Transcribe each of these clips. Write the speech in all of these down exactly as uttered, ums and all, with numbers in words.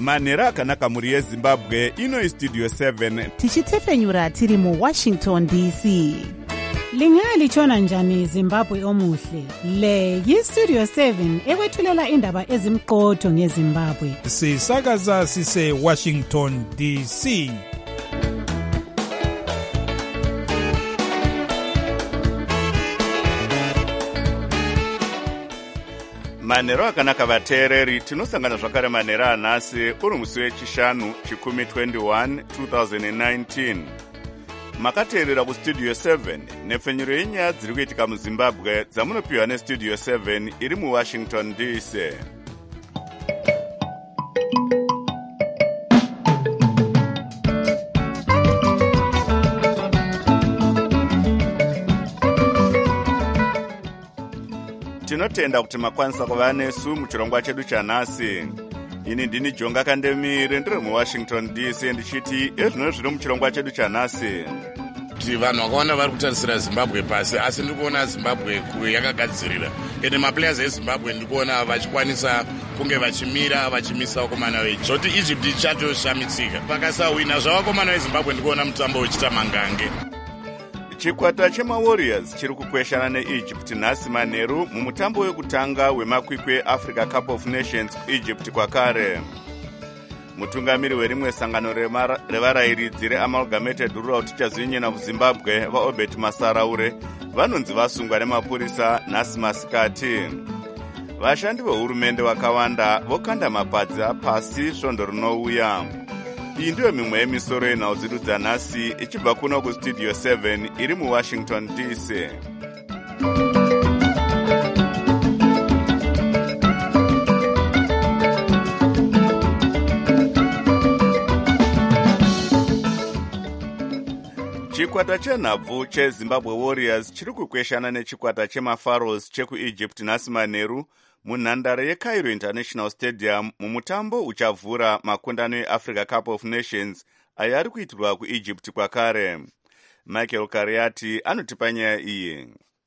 manhero akanaka mhuri yezimbabwe. Ino istudio seven tichitefenyura tiri muwashington D C. Lingalitshona njani Zimbabwe omuhle? Le yistudio seven ekwethulela indaba ezimqotho ngeZimbabwe. Sisakaza sise Washington D C. manhero akanaka vateereri, tinosangana zvakare manhero anhasi uri musi wechishanu chikumi twenty-one twenty nineteen. Makateerera kustudio seven nepfenyuro yenyaya dziri kuitika muzimbabwe dzamunopiwa nestudio seven iri muwashington D C. Tinotenda kuti makwanisa kuva nesu muchirongwa chedu chanhasi. Ini ndini Jonga Kandemire ndiri muwashington D C ndichiti ezvino zviri muchirongwa chedu chanhasi. Kuti vanhu vakaona vari kutarisira Zimbabwe pasi, asi ndikuona Zimbabwe yakagadzirira. Ende maplayers eZimbabwe ndikuona vachikwanisa kunge vachimira vachimisa vakomana vechi. Zvoti Egypt ichatoshamisika. Vakasawina zvavakomana veZimbabwe ndikuona mutambo uchita mangange. Chikwata chemaWarriors chiri kukweshana neEgypt nhasi manheru mumutambo wekutanga wemakwikwi Africa Cup of Nations Egypt kwakare. Mutungamiri werimwe sangano revarairidzi reAmalgamated Rural Teachers Union of Zimbabwe vaObert Masaraure vanonzi vasungwa nemapurisa nhasi masikati. Vashandi vehurumende vakawanda vokanda mapadzi apasi svondo rinouya. Iyi ndiyo mimwe yemisoro yenhau dzedu dzanhasi ichibva kuno kustudio seven iri muwashington D C. Chikwata chenhabvu cheZimbabwe Warriors chiri kukweshana nechikwata chemaPharaohs chekuEgypt nhasi manheru munhandare yeCairo International Stadium mumutambo uchavhura makundano eAfrica Cup of Nations ayo ari kuitirwa kuEgypt kwakare. Michael Kariati anotipa nyaya iyi.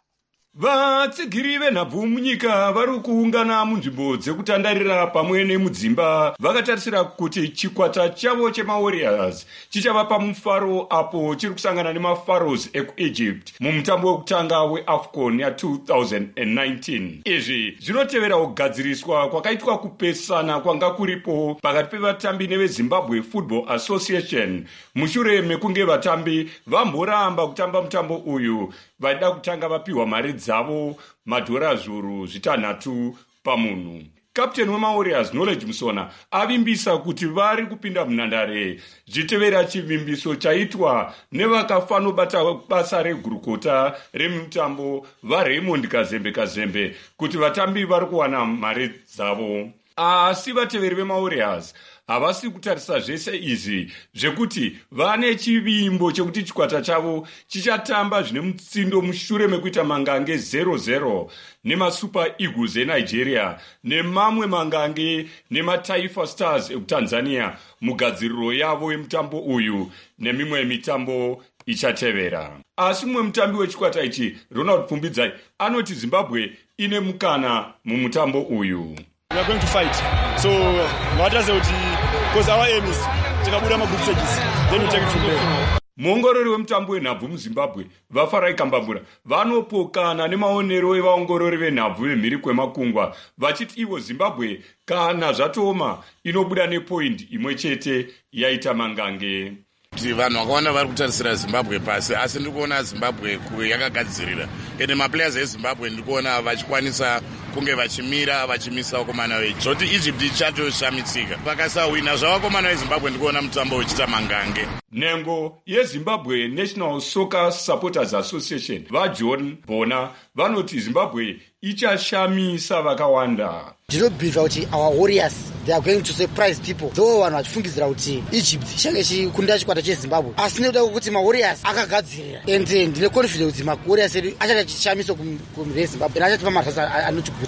Vatsigiri venhabvu munyika vari kuungana munzvimbo dzekutandarira pamwe nemudzimba vakatarisira kuti chikwata chavo chemaWarriors chichava pamufaro apo chiri kusangana nemaPharaohs ekuEgypt mumutambo wekutanga weAFCON ya-twenty nineteen. Izvi zvinotevera kugadziriswa kwakaitwa kupesana kwanga kuripo pakati pevatambi neveZimbabwe Football Association mushure mekunge vatambi vamboramba kutamba mutambo uyu vaida kutanga vapiwa mari dzavo madhora zviuru zvitanhatu pamunhu. Kapteni wemaWarriors Knowledge Musona avimbisa kuti vari kupinda munhandare zvitevera chivimbiso chaitwa nevakafanobata basa regurukota remutambo vaRaymond Kazembe Kazembe kuti vatambi vari kuwana mari dzavo. Asi vateveri vemaWarriors havasi kutarisa zvese izvi zvekuti vane chivimbo chekuti chikwata chavo chichatamba zvine mutsindo mushure mekuita mangange zero zero nemaSuper Eagles eNigeria nemamwe mangange nemataifa Stars ekuTanzania mugadziriro yavo yemutambo uyu nemimwe mitambo ichatevera. Asi mumwe mutambi wechikwata ichi Ronald Pfumbidzai anoti Zimbabwe ine mukana mumutambo uyu. We are going to fight. So, ngataze kuti because our aim is tikabuda magroup stages, then we take it from there. Muongorori wemutambo wenhabvu muZimbabwe vaFarai Kambambura vanopokana nemaonero evaongorori venhabvu vemhiri kwemakungwa vachiti ivo Zimbabwe kana zvatooma inobuda nepoindi imwe chete yaita mangange. Kuti vanhu vakaona vari kutarisira Zimbabwe pasi, asi ndikuona Zimbabwe yakagadzirira. Ende maplayers eZimbabwe ndikuona vachikwanisa kunge vachimira vachimisa vakomana vechi. Zvoti Egypt ichatoshamisika. Vakasawina zvavakomana veZimbabwe ndikuona mutambo uchita mangange. Nhengo yeZimbabwe National Soccer Supporters Association vaJohn Bona vanoti Zimbabwe ichashamisa vakawanda. Ndinobhirwa kuti our Warriors they are going to surprise people. Though vanhu vachifungidzira kuti Egypt ichange chikunda chikwata cheZimbabwe, asi ndoda kuti maWarriors akagadzirira ende ndine confidence kuti maWarriors edu achange chishamiso kuMzimbabwe achatipa marasa anotigutsa.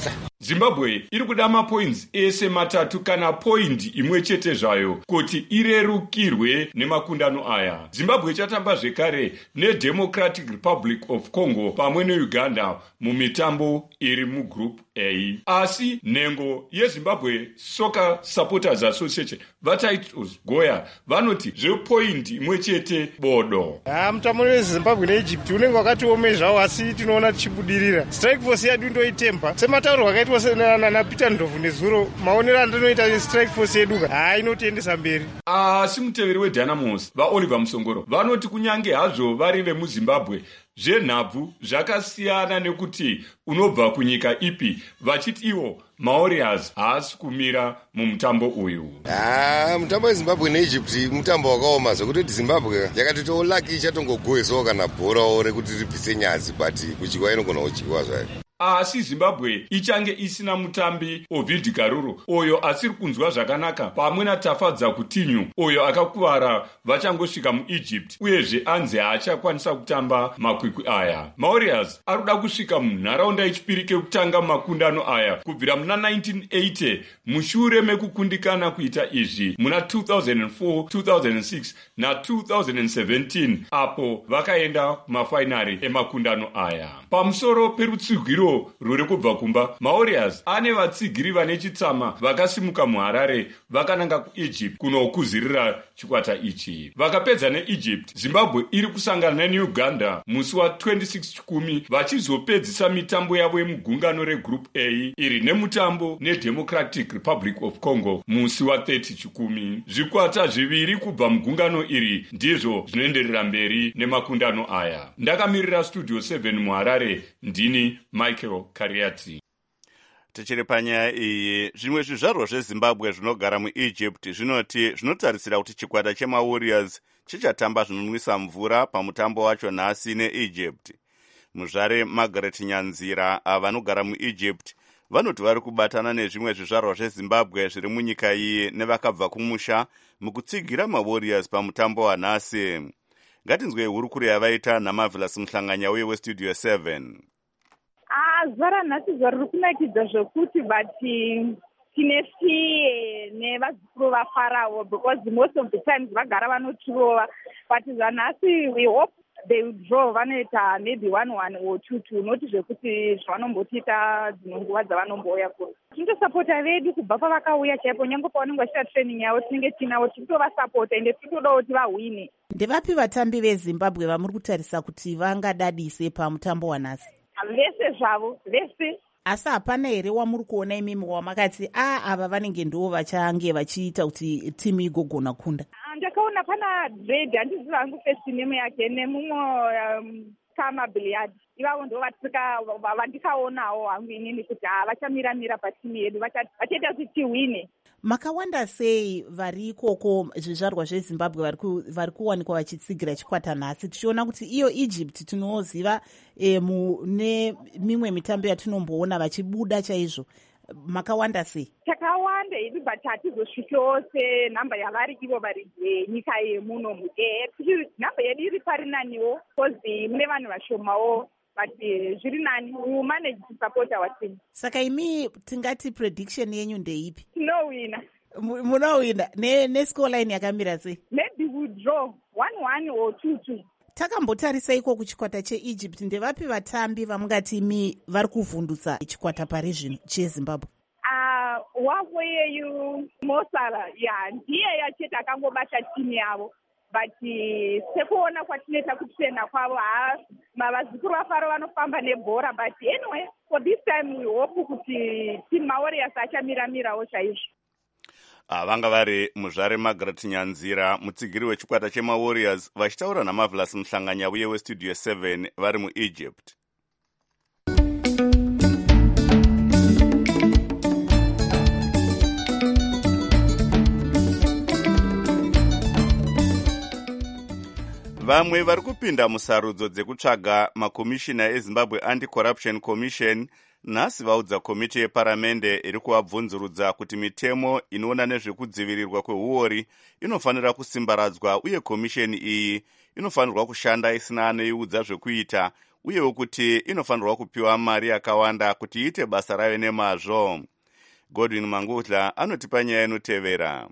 Zimbabwe iri kuda mapoints ese matatu kana point imwe chete zvayo kuti irerukirwe nemakundano aya. Zimbabwe chatamba zvekare neDemocratic Republic of Congo pamwe neUganda mumitambo iri mugroup A. Asi nhengo yeZimbabwe Soccer Supporters Association vataitos Goya vanoti zvepoint imwe chete bodo. Ah, mutambo weZimbabwe neEgypt unenge wakatiome zvawo asi tinoona tichibudirira. Strike force yedu ndoitemba. Sematauro akaitwa na Peter Ndlovu nezuro maonero andinoita strike force yedu ha inotiendesa mberi. Asi muteveri weDynamos vaOliver Musongoro vanoti kunyange hazvo vari vemuZimbabwe zvenhabvu zvakasiyana nekuti unobva kunyika ipi, vachiti ivo maOrias haasi kumira mumutambo uyu. Ah, mutambo weZimbabwe neEgypt mutambo wakaoma zvekuti Zimbabwe yakatito lucky chatongogowesawo kana bhorawo rekuti ribvise nyazi but kuchikwa inogona kuchikwa zvayo. Asi Zimbabwe ichange isina mutambi Ovid Karuru oyo asiri kunzwa zvakanaka pamwe naTafadza Kutinyu oyo akakuvara vachangosvika muEgypt uyezve anzi haachakwanisa kutamba makwikwi aya. Maorias ari kuda kusvika munharaunda yechipiri kekutanga makundano aya kubvira muna nineteen eighty mushure mekukundikana kuita izvi muna two thousand four, two thousand six na two thousand seventeen apo vakaenda kumafainari emakundano aya. Pamusoro perutsigiro ruri kubva kumba, Maorias ane vatsigiri vane chitsama vakasimuka muHarare vakananga kuEgypt kunokuzirira chikwata ichi. Vakapedza neEgypt, Zimbabwe iri kusangana neUganda musi wa twenty-six Chikumi vachizopedzisa mitambo yavo yemugungano regroup A iri nemutambo neDemocratic Republic of Congo musi wa thirty Chikumi. Zvikwata zviviri kubva mugungano iri ndizvo zvinoenderera mberi nemakundano aya. Ndakamirira Studio seven muHarare, ndini Michael Kariati. Tichiri panyaya iyi, zvimwe zvizvarwa zveZimbabwe zvinogara muEgypt zvinoti zvinotarisira kuti chikwata chemaWarriors chichatamba zvinonwisa mvura pamutambo wacho nhasi neEgypt. Muzvare Margaret Nyanzira vanogara muEgypt vanoti vari kubatana nezvimwe zvizvarwa zveZimbabwe zviri munyika iyi nevakabva kumusha mukutsigira maWarriors pamutambo wanhasi. Ngatinzwe hurukuro yavaita naMarvelous Muhlanganya uye weStudio seven. Ah, zvara nhasi zvari kunakidza zvokuti vati tine fiye nevazukuru vaFarao because most of the times vagara vanotirova, but zvanhasi we hope they will draw vanoita maybe one one or two two, noti zvekuti zvavanombotiita dzinonguva dzavanombouya kuno. Tinotosapota vedu kubva pavakauya chaipo, nyange pavanenge vachita training yavo tinenge tinavo tinotovasapota ende tinotodawo kuti vahwine. Ndevapi vatambi veZimbabwe vamuri kutarisa kuti vangadadise pamutambo wanhasi? Vese zvavo, vese. Asi hapana here wamuri kuona imimi wamakati a ava vanenge ndo vachange vachiita kuti timu igogona kunda? Ndakaona pana Dread, handiziva hangu first name yake, nemumwe um, Kama Billiard. Ivavo ndo vatika vandikaonawo hangu inini kuti vachamira-mira patimu yedu, vachaita kuti tiwine. Makawanda sei vari ikoko zvizvarwa zveZimbabwe vari kuwanikwa vachitsigira chikwata nhasi, tichiona kuti iyo Egypt tinoziva e, nemimwe mitambo yatinomboona vachibuda chaizvo. Makawanda sei? Takawanda idi but hatizosvikewo senhamba yavari ivo vari nyika yemuno. Nhamba yedu iri pari naniwo because mune vanhu vashomawo, but zviri nani, we manage to support our team. Saka imi tingati prediction yenyu ndeipi? Tinowina. Munowina nescoreline yakamira sei? Maybe we draw one one or two two. Takambotarisa iko kuchikwata cheEgypt, ndevapi vatambi vamungati imi vari kuvhundutsa chikwata pari zvino cheZimbabwe? Ah, uh, wavo yeyu Mosara, ya ndiye yacheta akangobata timu yavo. But sekuona kwatinoita kutrena kwavo, vazukuru vaFarao vanofamba nebhora, but anyway for this time we hope kuti team maWarriors achamira-mirawo chaizvo. Vanga vari muzvare Margaret Nyanzira, mutsigiri wechikwata chemaWarriors, vachitaura naMarvelous Muhlanganya uye weStudio seven vari muEgypt. Vamwe vari kupinda musarudzo dzekutsvaga makomishina eZimbabwe Anti-Corruption Commission nhasi vaudza komiti yeparamende iri kuvabvunzurudza kuti mitemo inoona nezvekudzivirirwa kweuori inofanira kusimbaradzwa uye komisheni iyi inofanirwa kushanda isina anoiudza zvekuita uyewo kuti inofanirwa kupiwa mari yakawanda kuti iite basa rayo nemazvo. Godwin Mangudla anotipa nyaya inotevera.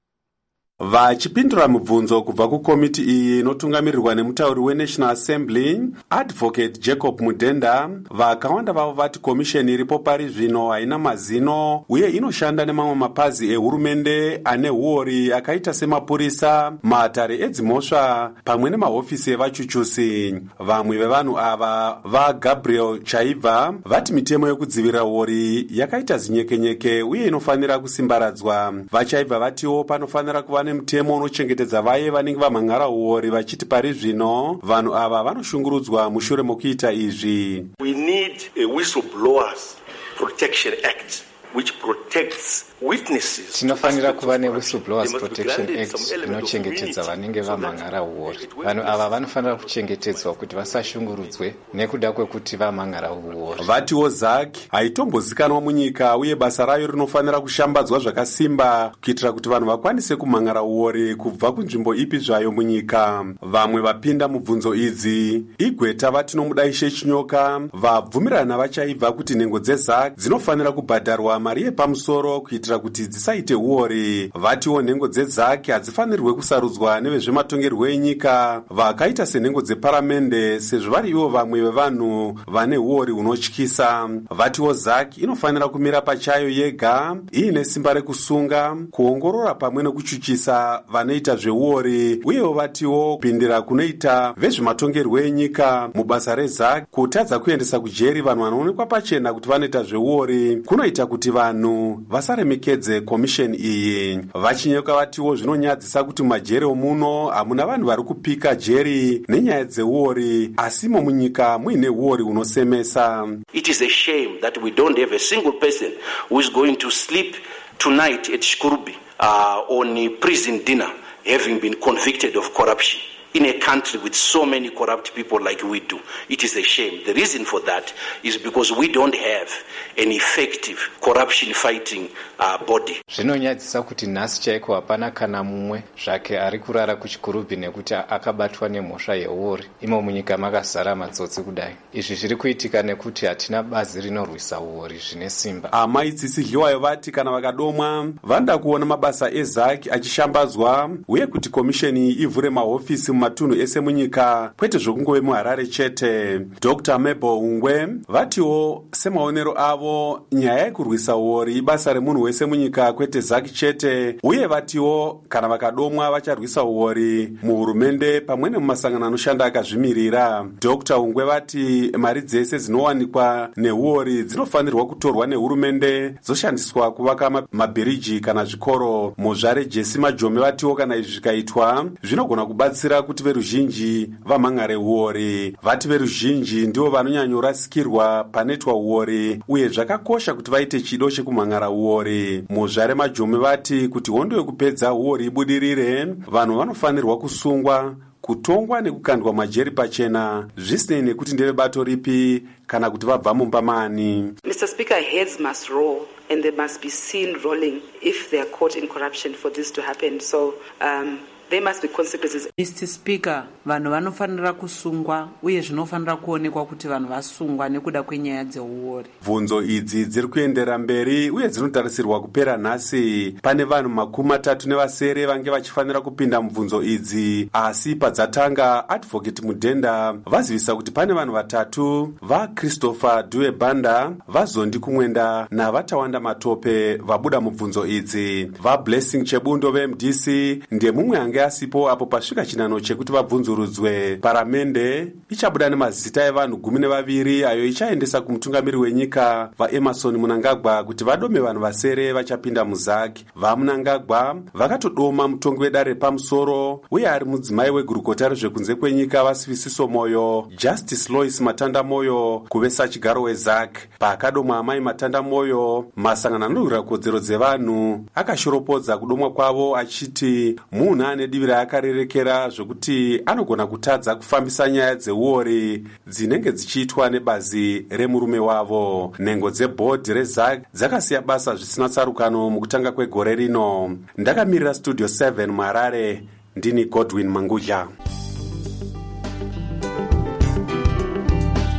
Vachipindura mubvunzo kubva kukomiti iyi inotungamirirwa nemutauri weNational Assembly, Advocate Jacob Mudenda, vakawanda vavo vati komisheni iripo pari zvino haina mazino uye inoshanda nemamwe mapazi ehurumende ane huori akaita semapurisa, mahatare edzimhosva pamwe nemahofisi evachuchusi. Vamwe vevanhu ava vaGabriel Chaibva vati mitemo yekudzivirira huori yakaita zinyekenyeke uye inofanira kusimbaradzwa. VaChaibva vatiwo panofanira kuva nemutemo unochengetedza vaye vanenge vamhan'ara huori vachiti pari zvino vanhu ava vanoshungurudzwa mushure mokuita izvi. We need a Whistleblowers Protection Act which protects witnesses. Tinofanira kuva neWhistleblowers Protection Act inochengetedza vanenge vamhan'ara huori. Vanhu ava vanofanira kuchengetedzwa kuti vasashungurudzwe nekuda kwekuti vamhan'ara huori. Vatiwo Zak haitombozikanwa munyika uye basa rayo rinofanira kushambadzwa zvakasimba kuitira kuti vanhu vakwanise kumhan'ara huori kubva kunzvimbo ipi zvayo munyika. Vamwe vapinda mubvunzo idzi igweta vatinomudaishe Chinyoka vabvumirana navaChaibva kuti nhengo dzeZak dzinofanira kubhadharwa mari yepamusoro kuitira kuti dzisaite huori. Vatiwo nhengo dzeZak hadzifanirwe kusarudzwa nevezvematongerwo enyika vakaita senhengo dzeparamende sezvo vari ivo vamwe vevanhu vane huori hunotyisa. Vatiwo Zak inofanira kumira pachayo yega iine simba rekusunga, kuongorora pamwe nekuchuchisa vanoita zvehuori uyewo vatiwo kupindira kunoita vezvematongerwo enyika mubasa reZak kutadza kuendesa kujeri vanhu vanoonekwa pachena kuti vanoita zvehuori kunoita kuti vanhu vasaremekedze komisheni iyi. VaChinyoka vatiwo zvinonyadzisa kuti mumajeri omuno hamuna vanhu vari kupika jeri nenyaya dzehuori asimo munyika muine huori hunosemesa. It is a shame that we don't have a single person who is going to sleep tonight at Shkurubi uh, on a prison dinner having been convicted of corruption. In a country with so many corrupt people like we do, it is a shame. The reason for that is because we don't have an effective corruption fighting uh, body. Zvinonyadzisa kuti nhasi chaiko hapana kana mumwe zvake ari kurara kuChikurubi nekuti akabatwa nemhosva yehuori. Imo munyika makazara matsotsi kudai. Izvi zviri kuitika nekuti hatina bazi rinorwisa huori zvine simba. Amai Tsitsidliwayo vati kana vakadomwa vanoda kuona mabasa eZak achishambadzwa uye kuti komisheni ivhure mahofisi matunhu ese munyika kwete zvokungove muHarare chete. Doctor Mebo Ungwe vatiwo semaonero avo nyaya yekurwisa huori ibasa remunhu wese munyika kwete Zak chete uye vatiwo kana vakadomwa vacharwisa huori muhurumende pamwe nemumasangano anoshanda akazvimirira. Doctor Ungwe vati mari dzese dzinowanikwa nehuori dzinofanirwa kutorwa nehurumende dzoshandiswa kuvaka mabhiriji kana zvikoro. Muzvare Jesse Majome vatiwo kana izvi zvikaitwa zvinogona kubatsira kuti veruzhinji vamhan'are huori. Vati veruzhinji ndivo vanonyanyorasikirwa panoitwa huori uye zvakakosha kuti vaite chido chekumhan'ara huori. Muzvare Majome vati kuti hondo yekupedza huori ibudirire vanhu vanofanirwa kusungwa, kutongwa nekukandwa majeri pachena zvisinei nekuti ndevebato ripi kana kuti vabva mumba mani. Mister Speaker, heads must roll and they must be seen rolling if they are caught in corruption for this to happen. So um, there must be consequences. Mister Speaker, vanhu vanofanira kusungwa uye zvinofanira kuonekwa kuti vanhu vasungwa nekuda kwenyaya dzehuori. Bvunzo idzi dziri kuendera mberi uye dzinotarisirwa kupera nhasi. Pane vanhu makumi matatu nevasere vange vachifanira kupinda mubvunzo idzi, asi padzatanga Advocate Mudenda vazivisa kuti pane vanhu vatatu, vaChristopher Due Banda, vaZondi Kumwenda navatawanda Matope vabuda mubvunzo idzi. VaBlessing Chebundo veM D C ndiye mumwe ange asipo apo pasvika chinano chekuti vabvunzurudzwe. Paramende ichabuda nemazita evanhu gumi nevaviri ayo ichaendesa kumutungamiri wenyika vaEmerson Mnangagwa kuti vadome vanhu vasere vachapinda muZak. VaMnangagwa vakatodoma mutongi wedare pamusoro uye ari mudzimai wegurukota rezvekunze kwenyika vaSivisiso Moyo, Justice Lois Matanda Moyo kuve sachigaro weZak. Paakadomwa amai Matanda Moyo, masangano anorwira kodzero dzevanhu akashoropodza kudomwa kwavo achiti munhu ane divi raakarerekera zvokuti anogona kutadza kufambisa nyaya dzehuori dzinenge dzichiitwa nebazi remurume wavo. Nhengo dzebhodhi reZak dzakasiya basa zvisina tsarukano mukutanga kwegore rino. Ndakamirira Studio seven muHarare, ndini Godwin Mangudla.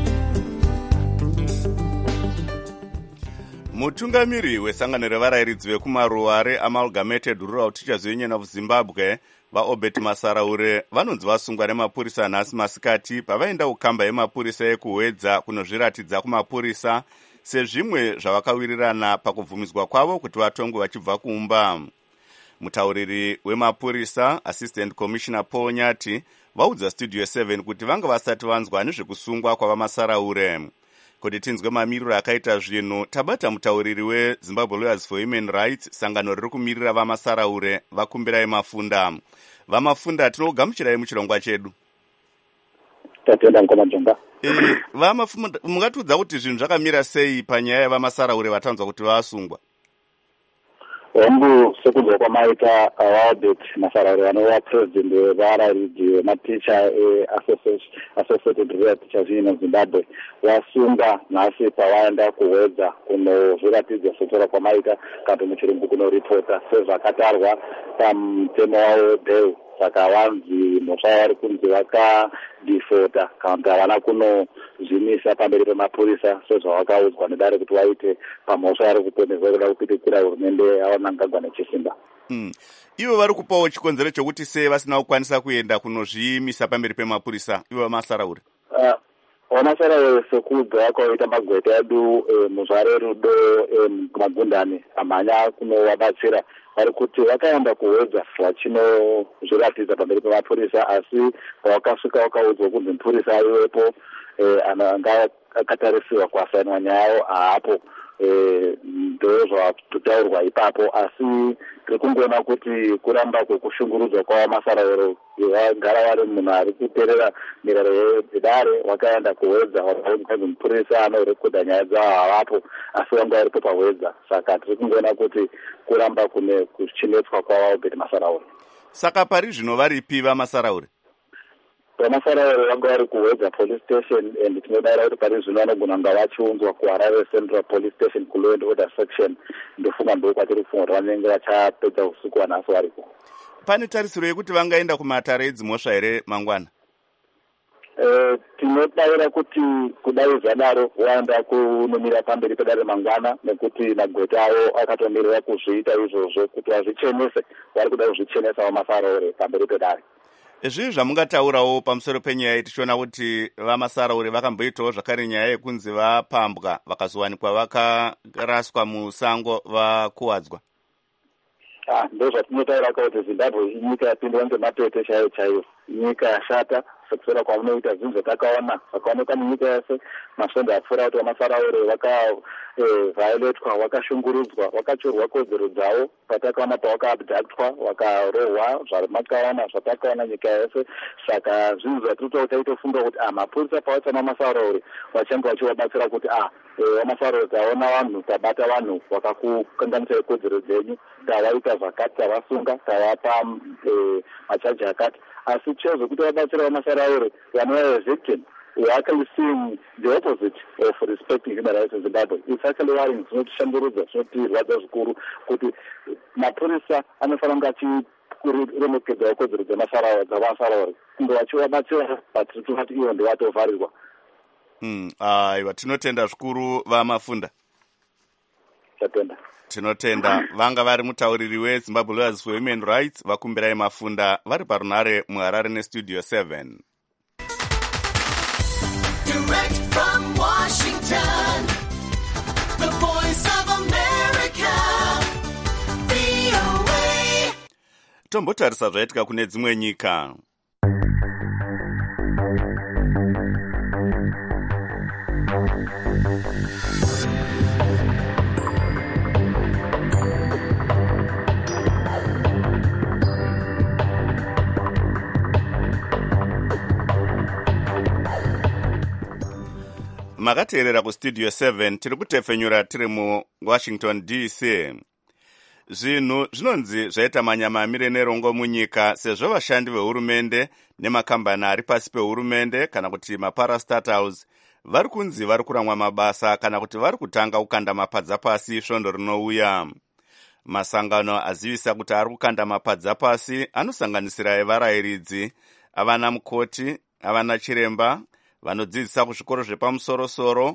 mutungamiri wesangano revarayiridzi vekumaruware amalgamated rural teachers union of zimbabwe vaobert masaraure vanonzi vasungwa nemapurisa nhasi masikati pavaenda kukamba yemapurisa ekuhwedza kunozviratidza kumapurisa sezvimwe zvavakawirirana pakubvumidzwa kwavo kuti vatongwe vachibva kumba. Mutauriri wemapurisa assistant commissioner Paul Nyati vaudza studio seven kuti vanga vasati vanzwa nezvekusungwa kwavamasaraure. Kuti tinzwe mamiriro akaita zvinhu, tabata mutauriri weZimbabwe Lawyers for Human Rights, sangano riri kumirira vamasaraure, vakumbirai Mafunda. Vamafunda tinogamuchirai muchirongwa chedu. Tatenda ngoma jonga. Eh, vamafunda mungatiudza kuti zvinhu zvakamira sei panyaya yevamasaraure vatanzwa kuti vasungwa? Ombu sekunzwa kwamaita Albert Masaraure anova president wevarayiridzi vematicha eAssociated Rural Teachers Union of Zimbabwe wasunga nhasi pavaenda kuhwedza kunozviratidza sotora kwamaita kana muchirungu kunoripota sezvakatarwa pamutemo wavo webheu. Saka vanzi mhosva vari kunzi vakadhifota kana kuti havana kunozvimisa pamberi pemapurisa sezvavakaudzwa nedare kuti vaite pamhosva vari kuponesa kuda kupitikira hurumende yavanangagwa nechisimba. Mm. Ivo vari kupawo chikonzero chokuti sei vasina kukwanisa kuenda kunozvimisa pamberi pemapurisa ivo vamasaraure? Uh, vamasaraure sekubva vakaita magweta edu eh, muzvare rudo eh, magundani amhanya kunovabatsira vari kuti vakaenda kuhwedza vachinozviratidza pamberi pemapurisa asi pavakasvika vakaudzwa kunzi mupurisa aiwepo eh, anga akatarisiwa kuasainwa nyaya yavo haapo ndo zvatotaurwa ipapo asi tiri kungoona kuti kuramba kwekushungurudzwa kwavamasarauro vagara vari munhu ari kuteerera mirayiro yedare vakaenda kuhwedza vakaunzi mupurisa anorekodha nyaya dzavo havapo asi vanga varipo pahwedza saka tiri kungoona kuti kuramba kune kuchinetswa kwavaobert masaraure. Saka pari zvino varipi vamasaraure? Vamasaraure vanga vari kuhwedza police station and tinodara kuti pari zvino vanogona kunga vachiunzwa kuharare central police station kulaw and order section. Ndofunga ndo kwatiri kufunga kuti vanenge vachapedza usiku vanhasi varipo. Pane tarisiro yekuti vangaenda kumatare edzimhosva here mangwana? Uh, tinodaira kuti kudai zvadaro waenda kunomira pamberi pedare mangwana nekuti magweta avo akatomirira kuzviita izvozvo kuti vazvichenese vari kuda kuzvichenesa vamasaraure pamberi pedare. Zvii zvamungataurawo pamusoro penyaya tichiona kuti vamasaraure vakamboitawo zvakare nyaya yekunzi vapambwa vakazowanikwa vakaraswa musango vakuwadzwa? Ah, ndo zvatinotaura kuti Zimbabwe inyika yapindwa ngematete chaiyo chaiyo, nyika yashata sekusora kwamunoita zvinhu zvatakaona zvakaoneka munyika yese. Masvondo apfuura kuti vamasaraure vakavhayoletwa, vakashungurudzwa, vakachorwa kodzero dzavo, patakaona pavakaabductwa, vakarohwa, zvamakaona zvatakaona nyika yese. Saka zvinhu zvatiri taitofunga kuti ah, mapurisa pavatsama vamasaraure vachange vachivabatsira kuti ah, vamasaraure taona vanhu, tabata vanhu vakakukanganisai kodzero dzenyu, tavaita zvakati, tavasunga, tavapa machaji akati, asi chose kuti vabatsira vamasaraure vanova victim. We're actually seeing the opposite of respecting human rights in Zimbabwe. It's actually worrying. It's not shamburudza, it's not rwadza zvikuru kuti mapurisa anofana kunge achiremekedza kodzero dzevamasaraure kunge vachivabatsira but tiri kuti ivo ndovatovharirwa. Mm, aiwa, tinotenda zvikuru Vamafunda. Tatenda. Tinotenda. Vanga vari mutauriri weZimbabwe Lawyers for Human Rights, vakumbirai Mafunda, vari parunare muHarare nestudio seven. Direct from Washington, the voice of America, V O A. Tombotarisa zvaitika kune dzimwe nyika. Makateerera kustudio seven, tiri kutefenyura tiri muWashington D C. Zvinhu zvinonzi zvaita manyamamire nerongo munyika sezvo vashandi vehurumende nemakambani ari pasi pehurumende kana kuti maparastatals vari kunzi vari kuramwa mabasa kana kuti vari kutanga kukanda mapadza pasi svondo rinouya. Masangano azivisa kuti ari kukanda mapadza pasi anosanganisira evarayiridzi, avana mukoti, avana chiremba, vanodzidzisa kuzvikoro zvepamusoro-soro,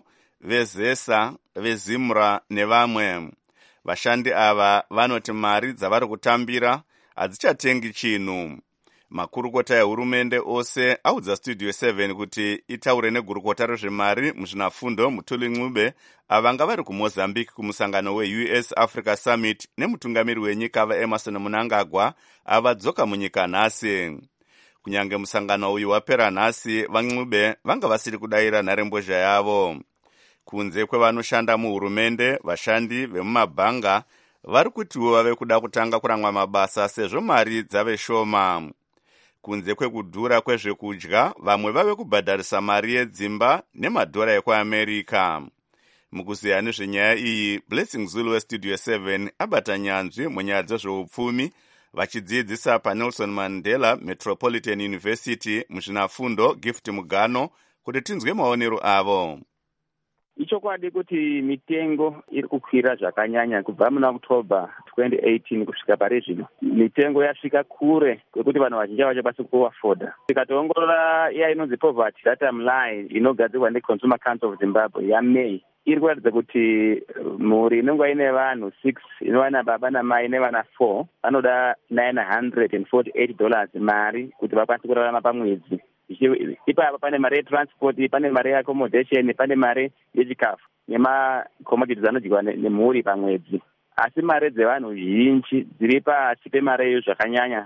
vezesa, vezimra nevamwe. Vashandi ava vanoti mari dzavari kutambira hadzichatengi chinhu. Makurukota ehurumende ose audza Studio seven kuti itaure negurukota rezvemari muzvinafundo Mutuli Ncube avanga vari kuMozambique kumusangano we-U S Africa Summit nemutungamiri wenyika vaEmerson Mnangagwa avadzoka munyika nhasi. Kunyange musangano uyu wapera nhasi, vaNcube vanga vasiri kudayira nharembozha yavo. Kunze kwevanoshanda muhurumende, vashandi vemumabhanga vari kutiwo vave kuda kutanga kuramwa mabasa sezvo mari dzave shoma. Kunze kwekudhura kwezvekudya, vamwe vave kubhadharisa mari yedzimba nemadhora ekuAmerica. Mukuziya nezvenyaya iyi, Blessing Zulu weStudio seven abata nyanzvi munyaya dzezveupfumi vachidzidzisa paNelson Mandela Metropolitan University muzvinafundo Gift Mugano kuti tinzwe maonero avo. Ichokwadi kuti mitengo iri kukwira zvakanyanya kubva muna October twenty eighteen kusvika pari zvino. Mitengo yasvika kure kwekuti vanhu vazhinji havachakwanisi kuafoda. Tikatoongorora iya inonzi Poverty Data Line inogadzirwa neConsumer Council of Zimbabwe yaMay, iri kuratidza kuti mhuri inenge ine vanhu six inowana baba namai nevana four vanoda nine hundred and forty-eight dollars mari kuti vakwanise kurarama pamwedzi. Ipapa pane mari yetransport, pane mari yeaccommodation, pane mari yechikafu nemacommodities anodyiwa nemhuri pamwedzi. Asi mari dzevanhu zhinji dziri pasi pemari iyo zvakanyanya.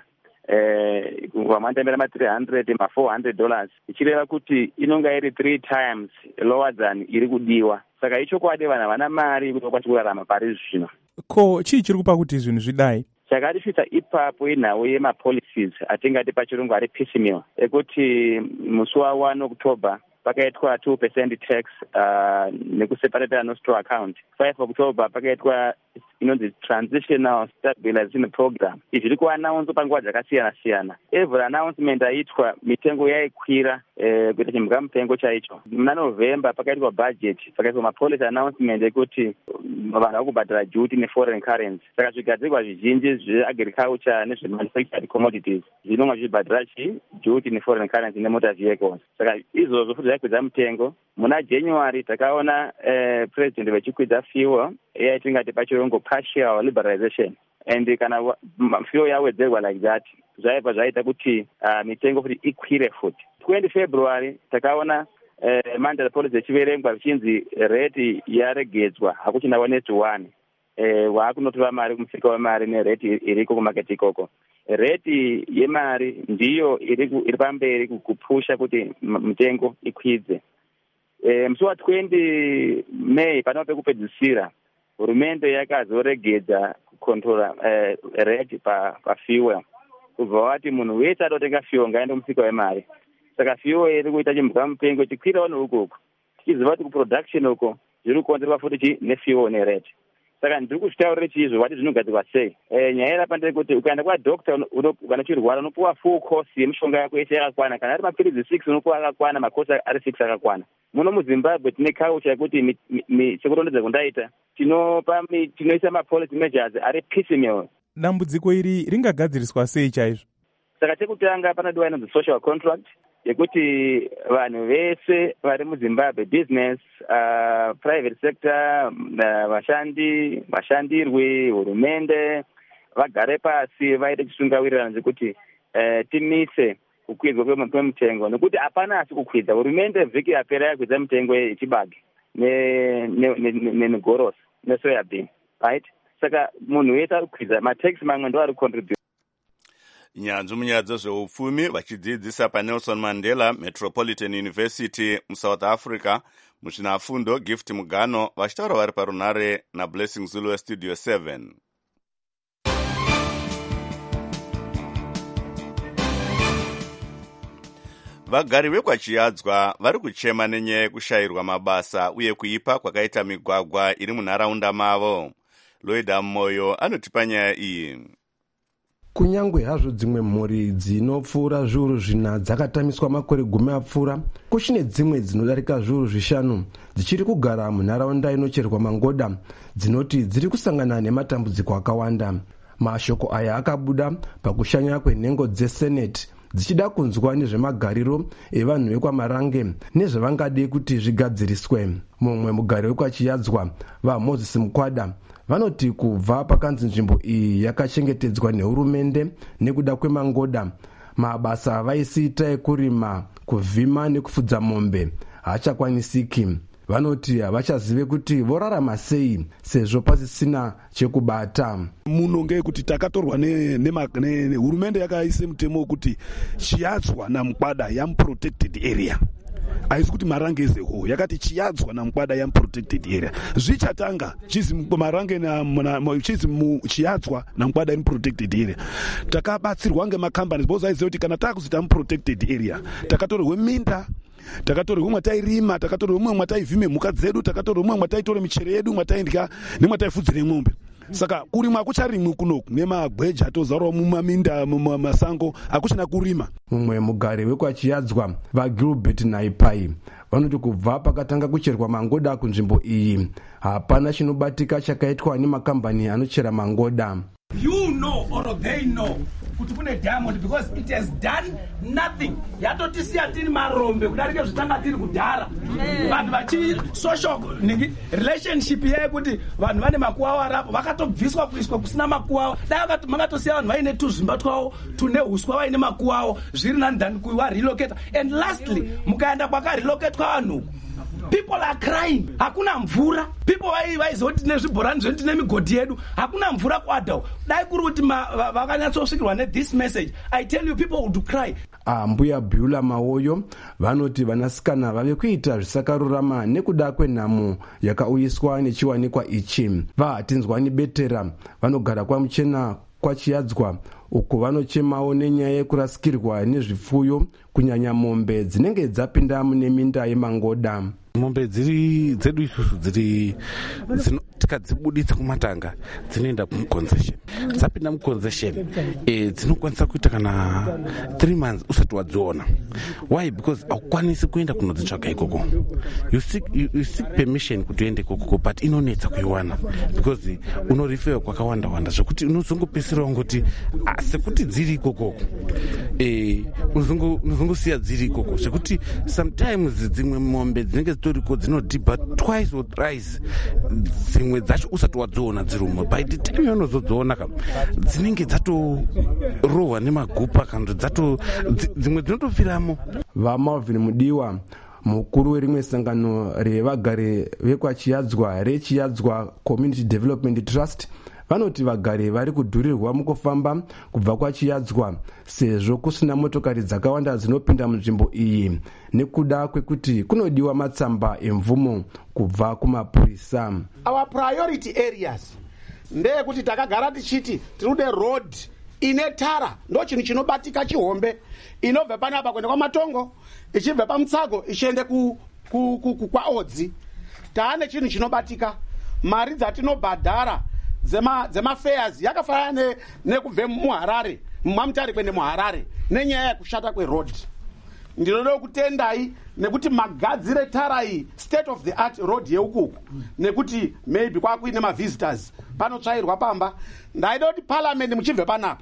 Eh, vamandambira ma three hundred ma four hundred dollars. Ichireva kuti inonga iri three times lower than iri kudiwa. Saka ichokwadi vanhu havana mari kuti vakwanise kurarama pari zvino. Ko chii chiri kupa kuti zvinhu zvidai? Chakatisvitsa ipapo inhau yemapolicies atingati pachirungu ari piecemeal, ekuti musi wa one October pakaitwa two percent tax uh, nekuseparata nostro account. five October pakaitwa inonzi transitional stabilization program. Izvi zviri kuannounce panguva dzakasiyana siyana. Every announcement aitwa mitengo yaikwira eh, kuita chimbuka mupengo chaicho. Muna November pakaitwa budget, pakaitwa mapolicy announcement ekuti vanhu vari kubhadhara duty neforeign currency. Saka zvigadzirwa zvizhinji zveagriculture nezvemanufactured commodities zvinonga zvichibhadhara chi duty neforeign currency nemotor vehicles. Saka izvozvo futi zvakwidza mutengo. Muna January takaona eh, president vechikwidza fuel yaitingati pachirungu partial liberalization, and kana fuel yawedzerwa like that zvaibva zvaita kuti uh, mitengo futi ikwire futi. twenty February takaona eh, mandate policy ichiverengwa vichinzi rate yaregedzwa hakuchina net one eh, waakunotora mari kumusika wemari nerate iriko kumarket ikoko. Rate yemari ndiyo iri iri pamberi kupusha kuti mitengo ikwidze. E, musi wa twenty May panapa pekupedzisira hurumende yakazoregedza kukontrola eh, rate pa pa fuel. Kubva wati munhu wese atotenga fuel ngaende kumusika wemari. Saka fuel iri kuita chimbuka mupengo chikwirawo neukuku. Tichiziva kuti kuproduction uko zviri kukonzerwa futi chi nefuel nerate. Saka ndiri kuzvitaurira chizvo vati zvinogadzirwa sei. E, nyaya irapa ndeyekuti ukaenda kwadokta kana uchirwara unopuwa full course yemishonga yako yese yakakwana. Kana ari mapirizi six unopuwa akakwana, makosi ari six akakwana. Muno muZimbabwe tine culture yekuti sekurondedza kundaita tinopa tinoisa mapolicy measures ari piecemeal. Dambudziko iri ringagadziriswa sei chaizvo? Saka chekutanga panodiwa inonzi social contract yekuti vanhu vese vari muZimbabwe, business, uh, private sector, uh, vashandi, vashandirwi, hurumende vagare pasi vaite chisungawirirano chekuti uh, timise kukwidzwa kwemitengo, nekuti hapana asi kukwidza. Hurumende vhiki yapera yakwidza mitengo yechibage negorosi nesoya bean, right? Saka munhu wese ari kukwidza, matax mamwe ndo ari contribute. Nyanzvi munyaya dzezveupfumi vachidzidzisa paNelson Mandela Metropolitan University muSouth Africa muzvinafundo Gift Mugano vachitaura vari parunare naBlessing Zulu weStudio seven. Vagari vekwaChiyadzwa vari kuchema nenyaya yekushayirwa mabasa uye kuipa kwakaita migwagwa iri munharaunda mavo. Loida Moyo anotipa nyaya iyi. Kunyangwe hazvo dzimwe mhuri dzinopfuura zviuru zvina dzakatamiswa makore gumi apfuura, kuchine dzimwe dzinodarika zviuru zvishanu dzichiri kugara munharaunda inocherwa mangoda dzinoti dziri kusangana nematambudziko akawanda. Mashoko aya akabuda pakushanya kwenhengo dzeseneti dzichida kunzwa nezvemagariro evanhu vekwamarange nezvavangade kuti zvigadziriswe. Mumwe mugari wekwachiyadzwa vaMoses Mukwada vanoti kubva pakanzi nzvimbo iyi yakachengetedzwa nehurumende nekuda kwemangoda, mabasa avaisiita ekurima, kuvhima nekufudza mombe haachakwanisiki. Vanoti havachazive kuti vorarama sei sezvo pasisina chekubata. Muno ngekuti takatorwa nehurumende yakaise mutemo wekuti Chiyadzwa naMukwada yam-protected area. Haisi kuti Marange as a whole, yakati Chiyadzwa naMukwada yam-protected area. Zvichatanga chizi Marange na chizi Chiyadzwa naMukwada yam-protected area. Takabatsirwa ngemacompanies boza aiziva kuti kana takuzi tamu-protected area takatorerwe minda, takatorerwe mwatairima, takatorerwe mwe mwataivhime mhuka dzedu, takatorerwe mwe mwataitore michero yedu, mwataindya nemwataifudzire mombe. Saka kurima akucharimwi kunoku nemagweja atozarawo mumaminda mumasango akuchina kurima. Mumwe mugari wekwachiyadzwa vaGilbert Naipai vanoti kubva pakatanga kucherwa mangoda kunzvimbo iyi hapana chinobatika chakaitwa nemakambani anochera mangoda. You know or they know kuti kune diamond because it has done nothing. Yatotisiya tiri marombe kudarika zvitanga tiri kudhara. Vanhu vachi social relationship yaye kuti vanhu vane makuwawo arapo vakatobviswa kuiswa kusina makuwawo. Dai vakati makatosiya vanhu vaine tuzvimba twawo tune huswa vaine makuwawo zviri nani than kuwa relocate. And lastly mukaenda kwaka relocate kwa vanhu, people are crying. Hakuna mvura. People vai vaizoti nezvibhorani zvedu tine migodhi yedu. Hakuna mvura kwadao. Dai kuri kuti vakanyatsosvikirwa ne this message, I tell you people would cry. Ambuya Beulah Mawoyo vanoti vanasikana vave kuita zvisakarurama nekuda kwenhamo yakauyiswa nechiwanikwa ichi. Vahatinzwani Betera vanogara kwaMuchena kwachiyadzwa uko vanochemawo nenyaya yekurasikirwa nezvipfuyo kunyanya mombe dzinenge dzapinda mune minda yemangoda. Mombe dziri dzedu isusu dziri tikadzibuditsa kumatanga dzinoenda kuconcession, dzapinda muconcession eh dzinokwanisa kuita kana three months usati wadziona. Why? Because haukwanisi kuenda kunodzitsvaga ikoko. You seek, you, you seek permission kuti uende ikoko but inonetsa kuiwana because unorifewa kwakawanda wanda zvekuti unozongopesera ngoti sekuti dziri ikoko eh unozongo unozongosiya dziri ikoko zvekuti sometimes dzimwe mombe dzinenge dzitoriko dzinodhibha twice or thrice dzimwe dzacho usati wadziona dzirumwe. By the time unozodziona kam dzinenge dzatorohwa nemagupa kana dzato dzimwe dzinotofiramo. VaMalvin Mudiwa mukuru werimwe sangano revagari vekwachiyadzwa reChiyadzwa Community Development Trust vanoti vagari vari kudhurirwa mukufamba kubva kwachiyadzwa sezvo kusina motokari dzakawanda dzinopinda munzvimbo iyi nekuda kwekuti kunodiwa matsamba emvumo kubva kumapurisa. Our priority areas ndeyekuti takagara tichiti tirude road ine tara, ndo chinhu chinobatika chihombe inobva panapa kuenda kwaMatongo ichibva paMutsago ichiende ku, ku, ku, ku, kwa Odzi. Taane chinhu chinobatika, mari dzatinobhadhara dzema dzema fares yakafanana nekubve muHarare muMamutare kwende muHarare nenyaya yekushata kweroad. Ndinoda kutendai nekuti magadzire tara iyi state of the art road yeuku nekuti maybe kwakuine ma visitors panotsvairwa pamba. Ndaida kuti parliament muchibve panapa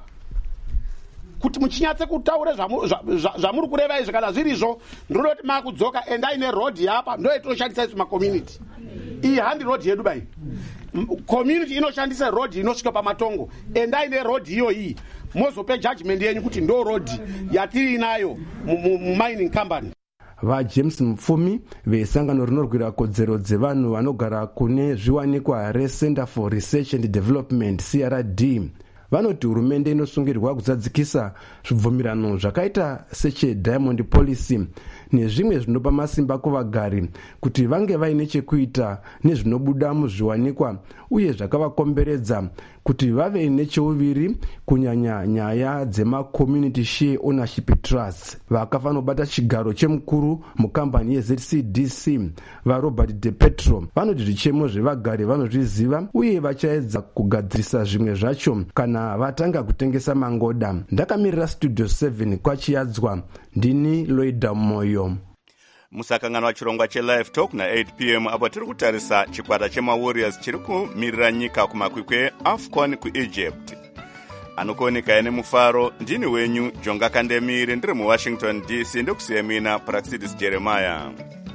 kuti muchinyatse kutaura zvamuri kureva izvi kana zvirizvo ndinoda kuti makudzoka endai neroad yapa ndo yatinoshandisa isu macommunity. Iyi handi road yedu bai. Community inoshandisa road inosvika paMatongo, endai neroad iyo iyi mozope judgment yenyu kuti ndo road yatiri nayo mining company. VaJames Mupfumi vesangano rinorwira kodzero dzevanhu vanogara kune zviwanikwa reCenter for Research and Development C R D vanoti hurumende inosungirwa kuzadzikisa zvibvumirano zvakaita secheDiamond Policy nezvimwe zvinopa masimba kuvagari kuti vange vaine chekuita nezvinobuda muzviwanikwa uye zvakavakomberedza kuti vave necheuviri kunyanya nyaya dzema-community share ownership trusts. Vakafanobata chigaro chemukuru mukambani yeZ C D C vaRobert De Petro vanoti zvichemo zvevagari vanozviziva uye vachaedza kugadzirisa zvimwe zvacho kana vatanga kutengesa mangoda. Ndakamirira Studio seven kwachiyadzwa, ndini Loida Moyo. Musakangana wachirongwa cheLive Talk na eight p m apo tiri kutarisa chikwata chemaWarriors chiri kumirira nyika kumakwikwi eAFCON kuEgypt. anokuoneka ine mufaro. Ndini wenyu Jonga Kandemiri, ndiri muWashington D C, ndokusiya mina Praxidis Jeremiah.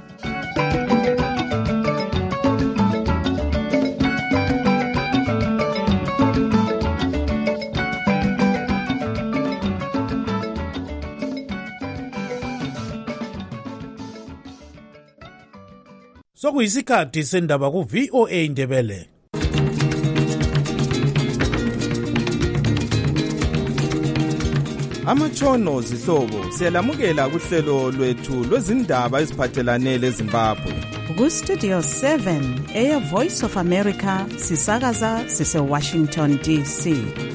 Sokuyisikhathi sendaba ku V O A Ndebele. Amatshono zihlobo siyalamukela kuhlelo lwethu lwezindaba eziphathelane leZimbabwe. Ku Studio seven eya Voice of America sisakaza sise Washington D C.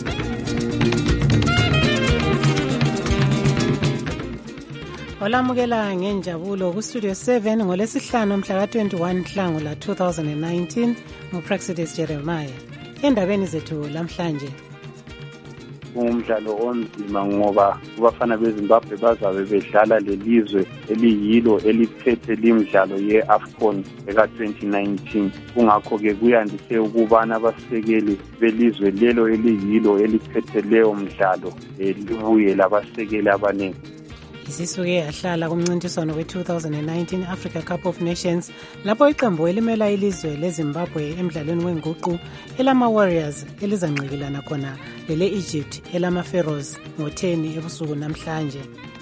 Olamukela ngenjabulo ku Studio seven ngolesihlanu mhla ka twenty-one Nhlangula two thousand nineteen nguPraxidis Jeremiah. Endabeni zethu lamhlanje umdlalo onzima ngoba kubafana beZimbabwe bazabe bedlala lelizwe eliyilo eliphethe limidlalo yeAFCON eka twenty nineteen. Kungakho ke kuyandise ukubana abasekeli belizwe lelo eliyilo eliphethe leyo mdlalo libuye labasekeli abaningi. Isisuke yahlala kumncintiswano we two thousand nineteen Africa Cup of Nations lapho iqembu elimela ilizwe leZimbabwe emdlalweni wenguqu elama Warriors elizanqikilana khona lele Egypt elama Pharaohs ngo-ten ebusuku namhlanje.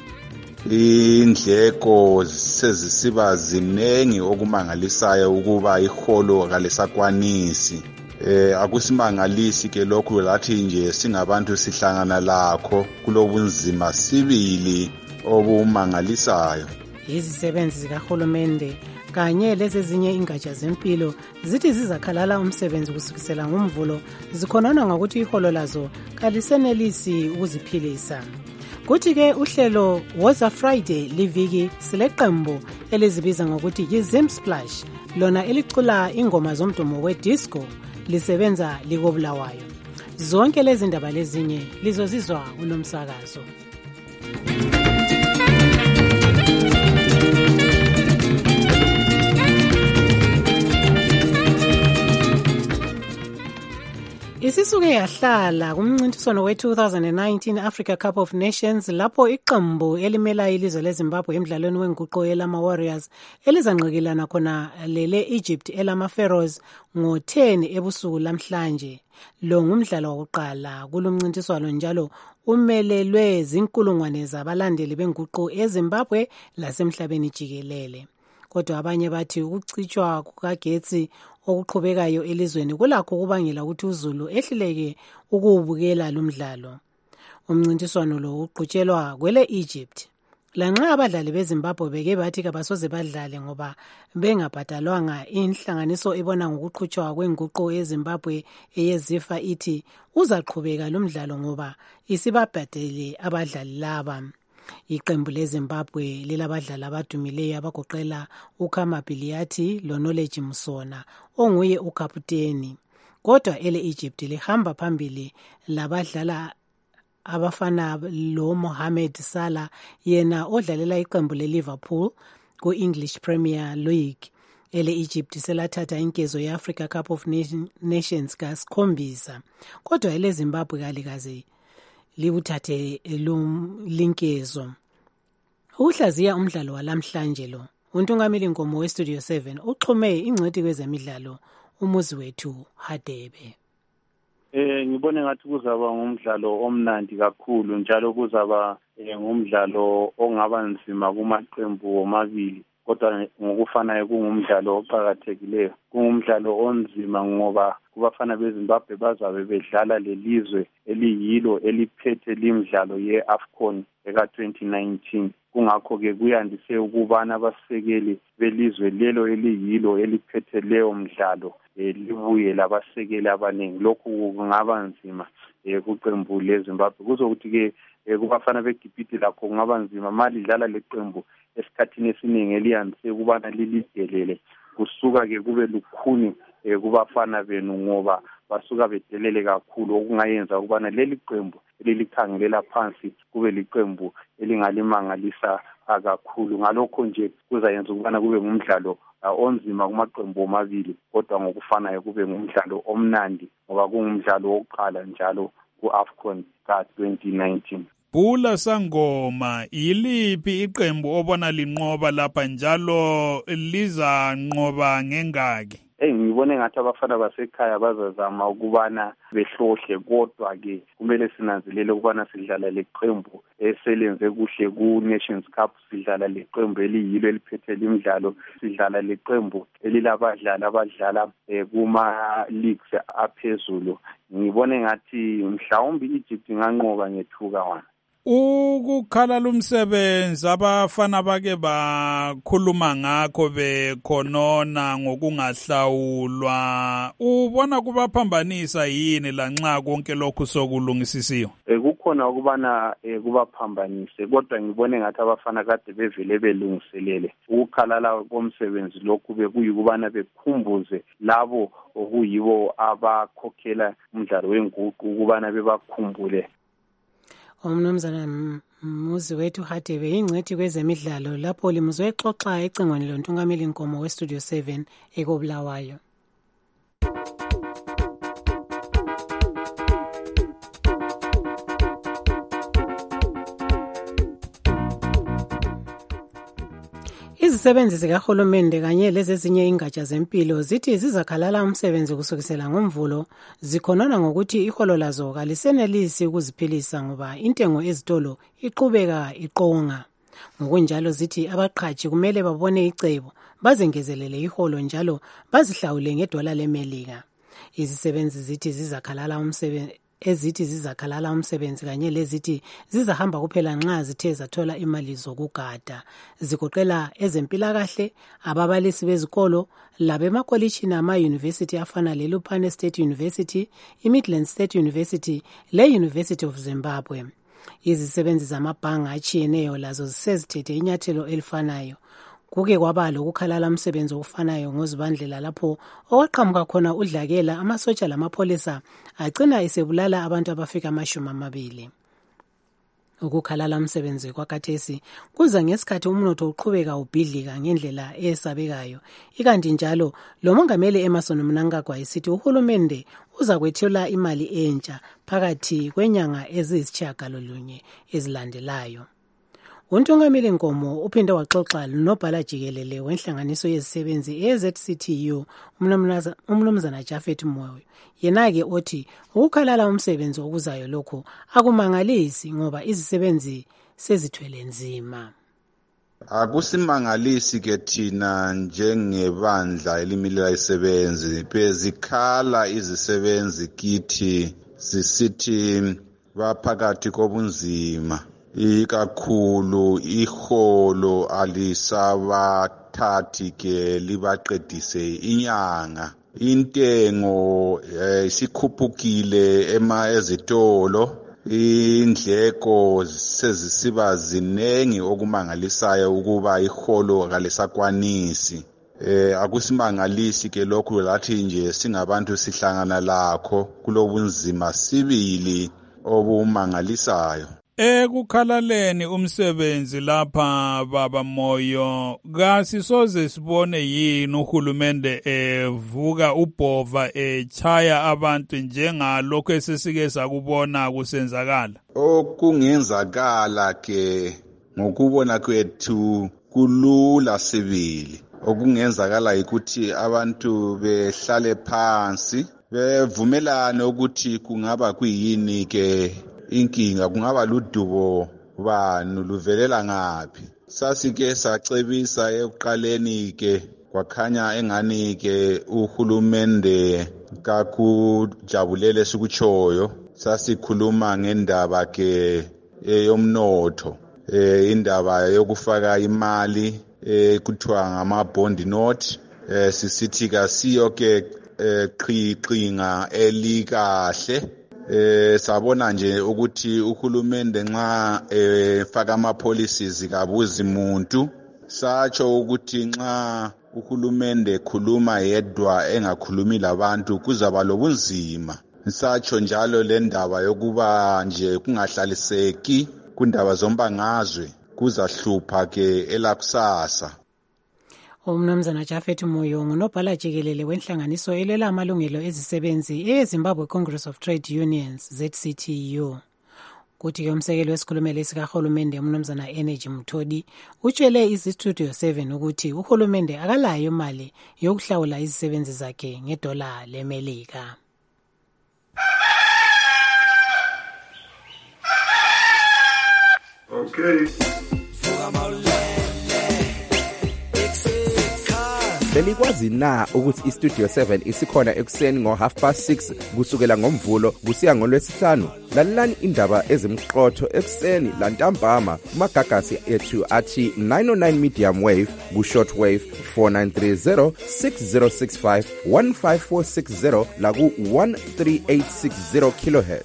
Indleko sezisiba zinengi okumangalisayo ukuba iholo kalisakwanisi. Eh akusimangalisi ke lokhu lathi nje singabantu sihlangana lakho kulobunzima sibili obumangalisayo. Izisebenzi zikahulumende kanye lezezinye ingatsha zempilo zithi zizakhalala umsebenzi kusukisela ngomvulo zikhonana ngokuthi iholo lazo kalisenelisi ukuziphilisa. Kuthi ke uhlelo Woza Friday liviki sileqembu elizibiza ngokuthi yiZim Splash lona elicula ingoma zomdumo wedisco lisebenza likobulawayo. Zonke lezi ndaba lezinye lizozizwa kulomsakazo. Isisuke yahlala kumncintiswano we two thousand nineteen Africa Cup of Nations lapho iqembu elimela ilizwe leZimbabwe emdlalweni wenguqu elama Warriors elizanqikilana khona lele Egypt elama Pharaohs ngo-ten ebusuku lamhlanje. Lo ngumdlalo wokuqala kulomncintiswano njalo umelelwe zinkulungwane zabalandeli benguqu eZimbabwe lasemhlabeni jikelele. Kodwa abanye bathi ukucitshwa kukagetsi okuqhubekayo elizweni kulakho kubangela ukuthi uZulu ehluleke ukuwubukela lo mdlalo. Umncintiswano lo uqhutshelwa kwele Egypt. Lanxa abadlali beZimbabwe beke bathi kabasoze badlale ngoba bengabhadalwanga, inhlanganiso ebona ngokuqhutshwa kwenguqu eZimbabwe eyezifa ithi uzaqhubeka lo mdlalo ngoba isibabhadele abadlali laba. Iqembu leZimbabwe lilabadlali abadumileyo abagoqela uKhama Biliyati loNoleji Msona onguye ukaputeni. Kodwa ele Egypt lihamba phambili labadlala abafana lo Mohamed Salah yena odlalela iqembu leLiverpool ku-English Premier League. Ele Egypt selathatha inkezo ye-Africa Cup of Nations kasikhombisa. Kodwa ele Zimbabwe kalikaze libuthathe linkezo. Ukuhlaziya umdlalo walamhlanje lo, uNtungameli Nkomo weStudio seven uxhume ingcwethi kwezemidlalo umuzi wethu Hadebe. Eh ngibone ngathi kuzaba ngumdlalo omnandi kakhulu njalo kuzaba ngumdlalo ongaba nzima kumaqembu omabili, kodwa ngokufanayo kungumdlalo oqhakathekileyo. Kungumdlalo onzima ngoba kubafana beZimbabwe bazabe bedlala lelizwe eliyilo eliphethe limidlalo yeAFCON eka twenty nineteen. Kungakho ke kuyandise ukubana abasekeli belizwe lelo eliyilo eliphethe leyo mdlalo libuye labasekeli abaningi. Lokhu kungaba nzima kuqembu leZimbabwe. Kuzokuthi ke kubafana beGibhithe lakho kungaba nzima malidlala leqembu esikhathini esiningi eliyandise ukubana lilidelele. Kusuka ke kube lukhuni kubafana benu ngoba basuka bedelele kakhulu okungayenza ukubana leli qembu elilikhangelela phansi kube liqembu elingalimangalisa kakhulu. Ngalokho nje kuzayenza ukubana kube ngumdlalo onzima kumaqembu omabili, kodwa ngokufanayo kube ngumdlalo omnandi ngoba kungumdlalo wokuqala njalo ku-AFCON ka twenty nineteen. Bhula Sangoma, yiliphi iqembu obona linqoba lapha njalo liza nqoba ngengaki? Eh ngibone ngathi abafana basekhaya bazazama ukubana behlohle, kodwa ke kumele sinanzelele ukubana sidlala leqembu eselenze kuhle ku Nations Cup, sidlala leqembu eliyilo eliphethe imidlalo, sidlala leqembu elilabadlali abadlala kuma leagues aphezulu. Ngibone ngathi mhlawumbe iEgypt inganqoba ngethuka wana. Ukukhala lumsebenzi abafana bake bakhuluma ngakho bekhonona ngokungahlawulwa, ubona kubaphambanisa yini lanxa konke lokhu sokulungisisiwe? Kukhona ukubana kubaphambanise, kodwa ngibone ngathi abafana kade bevele belungiselele ukukhalala komsebenzi lokhu bekuyikubana bekhumbuze labo okuyibo abakhokhela umdlalo wenguqu ukubana bebakhumbule. Umnumzana Muzi wethu Hadebe ingcwethi kwezemidlalo lapho limuzwe exoxa ecingweni lontungameli Nkomo we Studio seven ekobulawayo. Izisebenzi zikahulumende kanye lezezinye ingatsha zempilo zithi zizakhalala umsebenzi kusukisela ngoMvulo, zikhonona ngokuthi iholo lazo kalisenelisi ukuziphilisa ngoba intengo ezitolo iqhubeka iqonga. Ngokunjalo zithi abaqhaji kumele babone icebo bazengezelele iholo njalo bazihlawule ngedola leMelika. Izisebenzi zithi zizakhalala umsebenzi ezithi zizakhalala umsebenzi kanye lezithi zizahamba kuphela nxa zithe zathola imali zokugada. Zigoqela ezempilakahle, ababalisi bezikolo, labemakolitshini ama-university afana leLupane State University, iMidland State University le-University of Zimbabwe. Izisebenzi zamabhanga atshiyeneyo lazo zisezithethe inyathelo elifanayo. Kuke kwaba lokukhalala umsebenzi ofanayo ngozibandlela lapho okwaqhamuka khona udlakela amasotsha lamapolisa agcina esebulala abantu abafika amashumi amabili. Ukukhalala umsebenzi kwakathesi kuza ngesikhathi umnotho uqhubeka ubhidlika ngendlela eyesabekayo. Ikanti njalo lo mongameli Emmerson Mnangagwa esithi uhulumende uza kwethula imali entsha phakathi kwenyanga eziyisitshiyagalolunye ezilandelayo. Untungameli Nkomo uphinde waxoxa nobhala jikelele wenhlanganiso yezisebenzi e-Z C T U umnumzana Jafet Moyo. Yena-ke othi ukukhalala umsebenzi okuzayo lokho akumangalisi ngoba izisebenzi sezithwele nzima. Akusimangalisi ke thina njengebandla elimilela izisebenzi, bezikhala izisebenzi kithi sisithi baphakathi kobunzima. Ikakhulu iholo alisabathathi ke libaqedise inyanga. Intengo isikhuphukile ema ezitolo, indleko sezisiba zinengi okumangalisayo ukuba iholo kalisakwanisi. Eh akusimangalisi ke lokhu lathi nje singabantu sihlangana lakho kulobunzima sibili obumangalisayo. Ekukhalaleni umsebenzi lapha baba Moyo, kasisoze sibone yini uhulumende evuka ubhova echaya abantu njengalokho esesike sakubona kusenzakala? Okungenzakala ke ngokubona kwethu kulula sibili. Okungenzakala ukuthi abantu behlale phansi bevumelane ukuthi kungaba kuyini ke inkinga, kungaba ludubo bani luvelela ngaphi. Sasike sacebisa ekuqaleni ke kwakhanya engani ke uhulumende kakujabulele sikuchoyo. Sasikhuluma ngendaba ke eyomnotho, eh indaba yokufaka imali ekuthiwa ngama bond note. Eh sisithi kasiyo ke qhiqhinga elikahle. Eh sabona nje ukuthi uhulumende nxa efaka ama policies kabuzi umuntu, satsho ukuthi nxa uhulumende khuluma yedwa engakhulumi labantu kuzaba lobunzima. Satsho njalo le ndaba yokuba nje kungahlaliseki kundaba zombangazwe kuzahlupha ke elakusasa. umnumzana Jafet Moyo ngunobhala jikelele wenhlanganiso elwela amalungelo ezisebenzi eZimbabwe Congress of Trade Unions Z C T U. Kuthi umsekeli wesikhulumeli sikahulumende umnumzana Energy Mthodi utshele iStudio seven ukuthi uhulumende akalayo imali yokuhlawula izisebenzi zakhe ngedola leMelika. Okay. Belikwazi na ukuthi iStudio seven isikhona ekuseni ngo half past six kusukela ngomvulo kusiya ngolwesihlanu? Lalelani indaba ezimqotho ekuseni lantambama kumagagasi ethu athi nine oh nine medium wave ku short wave four nine three zero six zero six five one five four six zero la ku one three eight six zero kilohertz.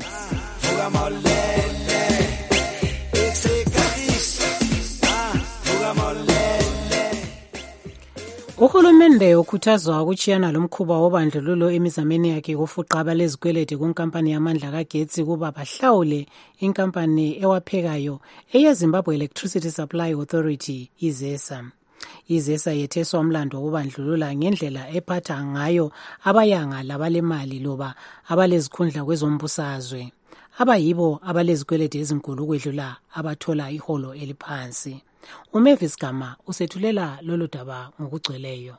Uhulumende ukhuthazwa ukuchiyana lomkhuba wobandlululo emizameni yakhe yokufuqa abalezikweleti kunkampani yamandla kagetsi kuba bahlawule inkampani ewaphekayo eyeZimbabwe Electricity Supply Authority iZESA. iZESA yetheswa umlando wobandlulula ngendlela ephatha ngayo abayanga labalemali loba abalezikhundla kwezombusazwe abayibo abalezikweleti ezinkulu ukwedlula abathola iholo eliphansi. uMavis Gama usethulela lolu daba ngokugcweleyo.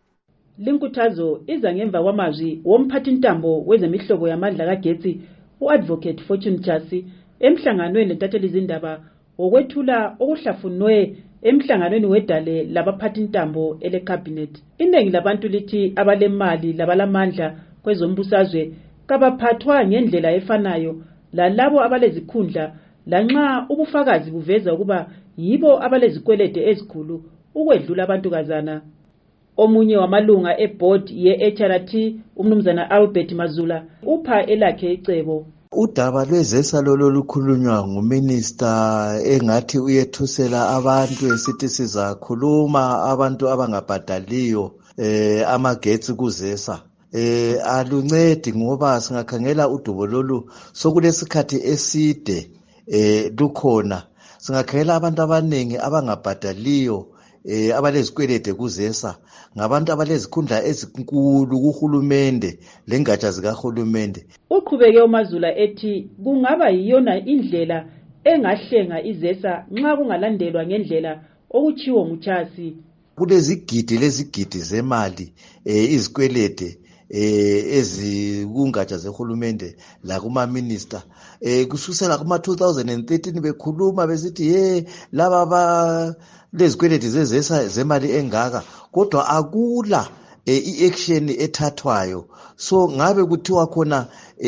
Linkuthazo iza ngemva kwamazwi womphathintambo wezemihlobo yamandla kagetsi uAdvocate Fortune Jasi emhlanganweni lentatheli izindaba wokwethula okuhlafunwe emhlanganweni wedale labaphathintambo elecabinet. Iningi labantu lithi abalemali labalamandla kwezombusazwe kabaphathwa ngendlela efanayo lalabo abalezikhundla lanxa ubufakazi buveza ukuba yibo abalezikwelede ezikhulu ukwedlula abantu kazana. Omunye wamalunga eboard ye-H R T umnumzana Albert Mazula upha elakhe icebo. Udaba lwezesa lolo lukhulunywa nguminister engathi uyethusela abantu esithi sizakhuluma abantu abangabhadaliyo eh amagetsi kuzesa. Eh aluncedi ngoba singakhangela udubo lolu sokulesikhathi eside eh lukhona. Singakhangela abantu abaningi abangabhadaliyo eh abalezikwelede kuzesa ngabantu abalezikhundla ezinkulu kuhulumende lengatsha zikahulumende. Uqhubeke uMazula ethi kungaba yiyona indlela engahlenga izesa nxa kungalandelwa ngendlela okuchiwo nguchasi. Kulezigidi lezigidi zemali eh izikwelede eh ezikungatsha zehulumende la kuma minister eh kususela kuma two thousand thirteen bekhuluma besithi hey laba ba lezikwelede zezesa zemali engaka kodwa akula i-action ethathwayo. So ngabe kuthiwa khona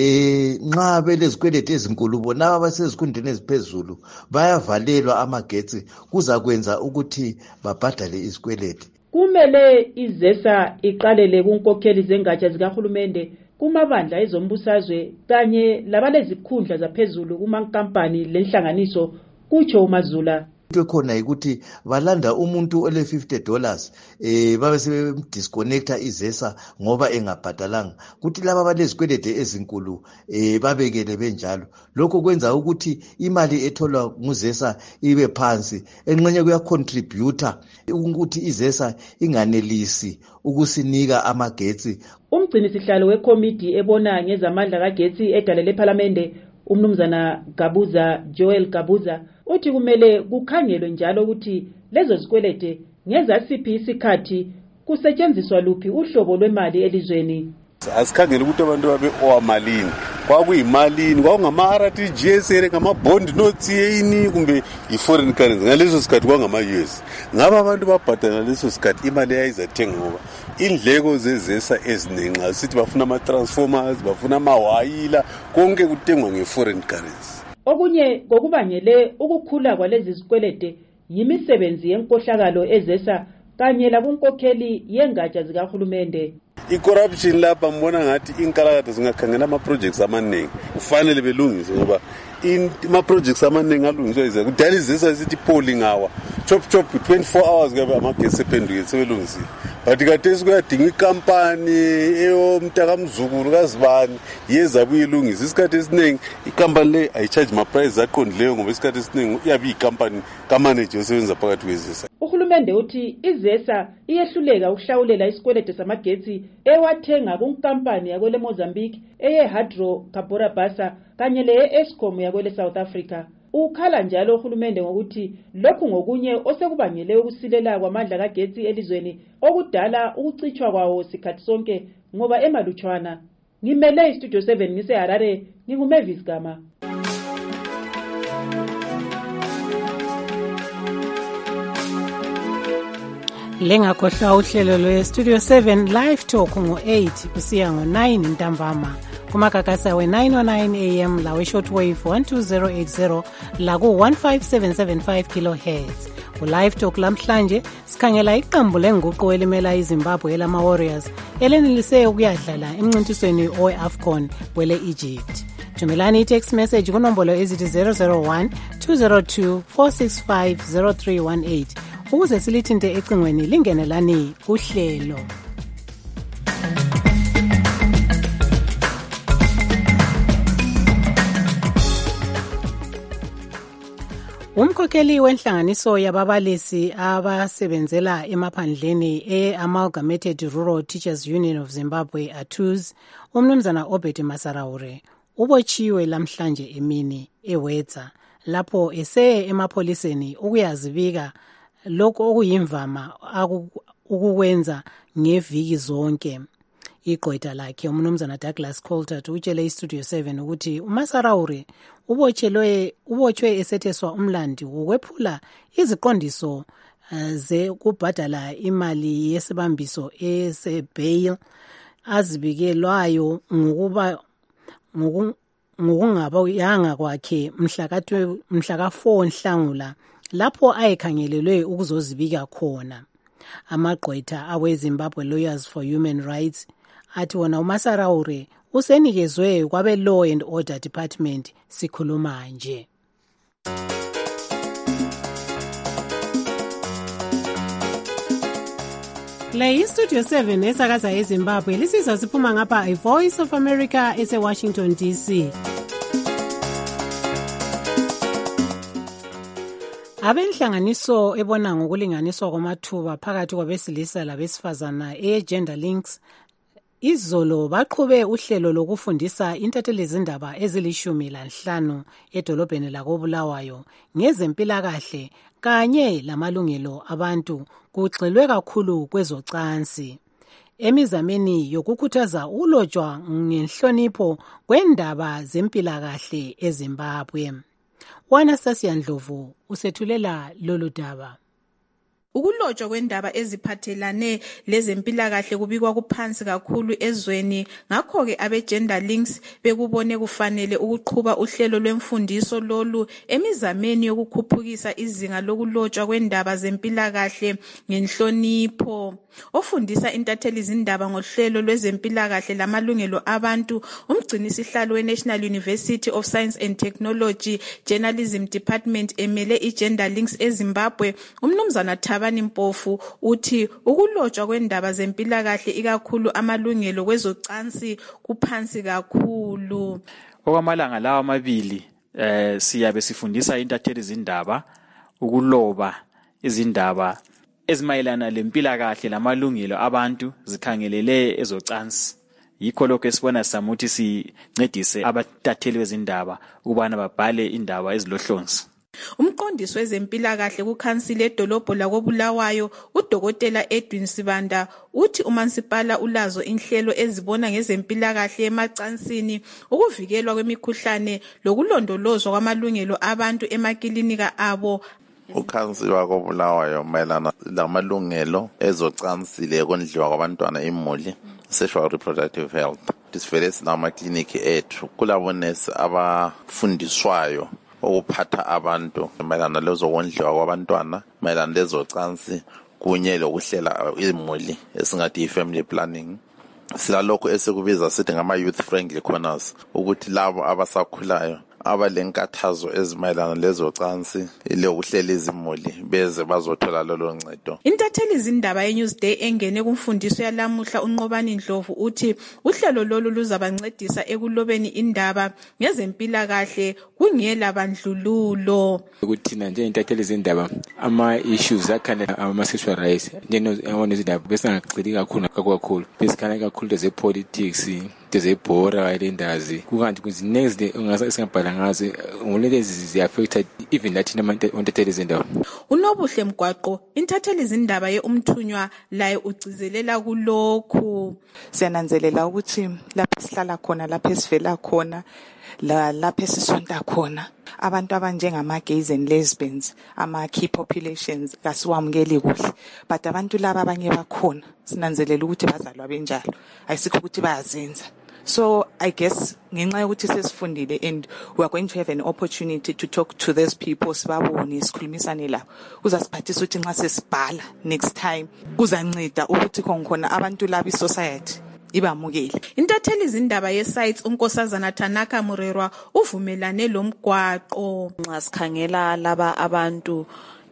eh nxa belezikwelede ezinkulu bona abasezikundeni eziphezulu bayavalelwa amagetsi kuza kwenza ukuthi babhadale izikwelede. Kumele izesa iqalele kunkokheli zengatsha zikahulumende kumabandla ezombusazwe kanye labalezikhundla zaphezulu kumankampani lenhlanganiso kutsho uMazula. Into khona ukuthi balanda umuntu ole fifty dollars eh babe sebedisconnecta izesa ngoba engabhadalanga kuthi laba balezikwelede ezinkulu eh babekele benjalo. Lokho kwenza ukuthi imali etholwa nguzesa ibe phansi enqenye kuya contributor ukuthi izesa inganelisi ukusinika amagetsi. Umgcini sihlalo wekomiti ebona ngezamandla kagetsi edalele eParliament umnumzana Gabuza Joel Gabuza uthi kumele kukhangelwe njalo ukuthi lezo zikwelede ngezasiphi isikhathi kusetshenziswa luphi uhlobo lwemali elizweni. Asikhangela ukuthi abantu babe owamalini kwakuyimalini kwakungama-R R T G S ngama-bond notes yini kumbe i-foreign currency ngaleso sikhathi kwangama-U S. Ngaba abantu babhadala leso sikhathi imali yayizathenga ngoba indleko zezesa eziningi xa sithi bafuna ama-transformers bafuna amawayila konke kutengwa nge-foreign currency. Okunye kokubangele ukukhula kwalezi zikwelede yimisebenzi yenkohlakalo ezesa kanye lakunkokheli yengatsha zikahulumende. I-corruption lapha mbona ngathi inkalakatha zingakhangela ama-projects amaningi kufanele belungise ngoba ama-projects amaningi alungiswa izesa kudala izesa sithi polling hour chop chop twenty-four hours kabe amagesi ephenduke sebelungisile but kathesi kuyadinga ikampani eyomntakamzukulu kazibani yeza buyilungisa. Isikhathi esiningi ikampani le ayicharge ma-price aqondileyo ngoba isikhathi esiningi iyabe iyikampani kamanager osebenza phakathi kwezesa. Uhulumende uthi izesa iyehluleka ukuhlawulela isikwelede samagetsi ewathenga kunkampani yakwele Mozambique eye Hydro Cabora Bassa kanye le Eskom yakwele South Africa. Ukhala njalo uhulumende ngokuthi lokhu ngokunye osekubangele ukusilela kwamandla kagetsi elizweni okudala ukucithwa kwawo sikhathi sonke ngoba emalutshwana. Ngimele iStudio seven ngise Harare, nginguMavis Gama. Lengakhohlwa uhlelo lwe-Studio seven Live Talk ngo-eight kusiya ngo-nine ntambama kumagagasa we-nine oh nine a m la we-shortwave one two zero eight zero la ku-one five seven seven five kilohertz. Ku-Live Talk lamhlanje sikhangela iqembu lenguqu elimela iZimbabwe elama-Warriors elenelise ukuyadlala emncintisweni owe-AFCON kwele-Egypt. Thumelani i-text message kunombolo ezithi zero zero one two zero two four six five zero three one eight ukuze silithinte ecingweni lingenelani kuhlelo. Umkhokheli wenhlanganiso yababalisi abasebenzela emaphandleni e-Amalgamated Rural Teachers Union of Zimbabwe A T U Z, umnumzana Obed Masaraure, ubotshiwe lamhlanje emini eWedza lapho eseye emapholiseni ukuyazibika lokho okuyimvama ukukwenza ngeviki zonke. Iqoqeda lakhe umnumzana Douglas Coulter utshele iStudio seven ukuthi uMasaraure ubotshelwe ubotshwe esetheswa umlandi wokwephula iziqondiso uh, ze kubhadala imali yesibambiso esebail azibikelwayo ngokuba ngokungaba yanga kwakhe mhla ka four Nhlangula lapho ayekhangelelwe ukuzozibika khona. Amagqwetha aweZimbabwe Lawyers for Human Rights athi wona uMasaraure usenikezwe kwabe Law and Order Department sikhuluma nje. Le iStudio seven esakaza eZimbabwe lisizwa siphuma ngapha iVoice of America ese-Washington D C. Abenhlanganiso ebona ngokulinganiswa kwamathuba phakathi kwabesilisa labesifazana e-Gender Links izolo baqhube uhlelo lokufundisa intathelezindaba ezilishumi lanhlanu edolobheni lakoBulawayo ngezempilakahle kanye lamalungelo abantu kugxilwe kakhulu kwezocansi. Emizameni yokukhuthaza ulotshwa ngenhlonipho kwendaba zempilakahle eZimbabwe. Wanastasia Ndlovu usethulela lolu daba. Ukulotshwa kwendaba eziphathelane lezempilakahle kubikwa kuphansi kakhulu ezweni, ngakho ke abe-Gender Links bekubone kufanele ukuqhuba uhlelo lwemfundiso lolu emizameni yokukhuphukisa izinga lokulotshwa kwendaba zempilakahle ngenhlonipho. Ofundisa intatheli zindaba ngohlelo lwezempilakahle lamalungelo abantu, umgcinisihlalo we-National University of Science and Technology Journalism Department emele i-Gender Links eZimbabwe, umnumzana Thabani Mpofu uthi ukulotshwa kwendaba zempilakahle ikakhulu amalungelo kwezocansi kuphansi kakhulu. Okwamalanga lawa amabili eh siyabe sifundisa intatheli zindaba ukuloba izindaba ezimayelana lempilakahle lamalungelo abantu zikhangelele ezocansi. Yikho lokho esibona samuthi sincedise abatatheli bezindaba ukubana babhale indaba ezilohlonzi. Umqondisi wezempilakahle kukhansile edolobho lakoBulawayo uDokotela Edwin Sibanda uthi uMansipala ulazo inhlelo ezibona ngezempilakahle emacansini, ukuvikelwa kwemikhuhlane lokulondolozwa kwamalungelo abantu emakilinika abo. Ukhansile wakoBulawayo mayelana lamalungelo ezocansi lekondliwa kwabantwana imuli, sexual reproductive health. Disivele sinamakliniki ethu kulabonesi abafundiswayo ukuphatha abantu mayelana lezokondliwa kwabantwana, mayelana lezocansi kunye lokuhlela imuli esingathi i-family planning. Silalokho esikubiza sithi ngama-youth friendly corners ukuthi labo abasakhulayo abalenkathazo ezimayelana lezocansi ilokuhlela izimuli beze bazothola lolo ncedo. Intatheli izindaba yeNewsday engene kumfundiso yalamuhla uNqobani Ndlovu uthi uhlelo lolu luzabancedisa ekulobeni indaba ngezempilakahle kungela bandlululo. Ukuthina nje intatheli izindaba ama issues akhana ama sexual rights njengona izindaba bese ngagcili kakhulu kakhulu besikhana kakhulu ze politics tezebhora ilendazi kukanti kuzinext ungasingabhala ngazi ngolezi ziaffected even lathina ontatheli izindaba. Unobuhle Mgwaqo intatheli izindaba yeUmthunywa laye ugcizelela kulokhu. Siyananzelela ukuthi lapha sihlala khona lapha esivela khona la lapha esisonta khona abantu abanjengama gays and lesbians ama key populations kasiwamukeli kuhle but abantu laba abanye bakhona sinanzelela ukuthi bazalwa benjalo ayisikho ukuthi bayazenza. So I guess ngenxa yokuthi sesifundile and we are going to have an opportunity to talk to those people sibabone sikhulumisane la uzasiphathisa ukuthi nxa sesibhala next time kuzanceda ukuthi khona abantu laba i society ibamukele. Intatheli izindaba ye-sites unkosazana Tanaka Murerwa uvumelane lo Mgwaqo. Nxa sikhangela laba abantu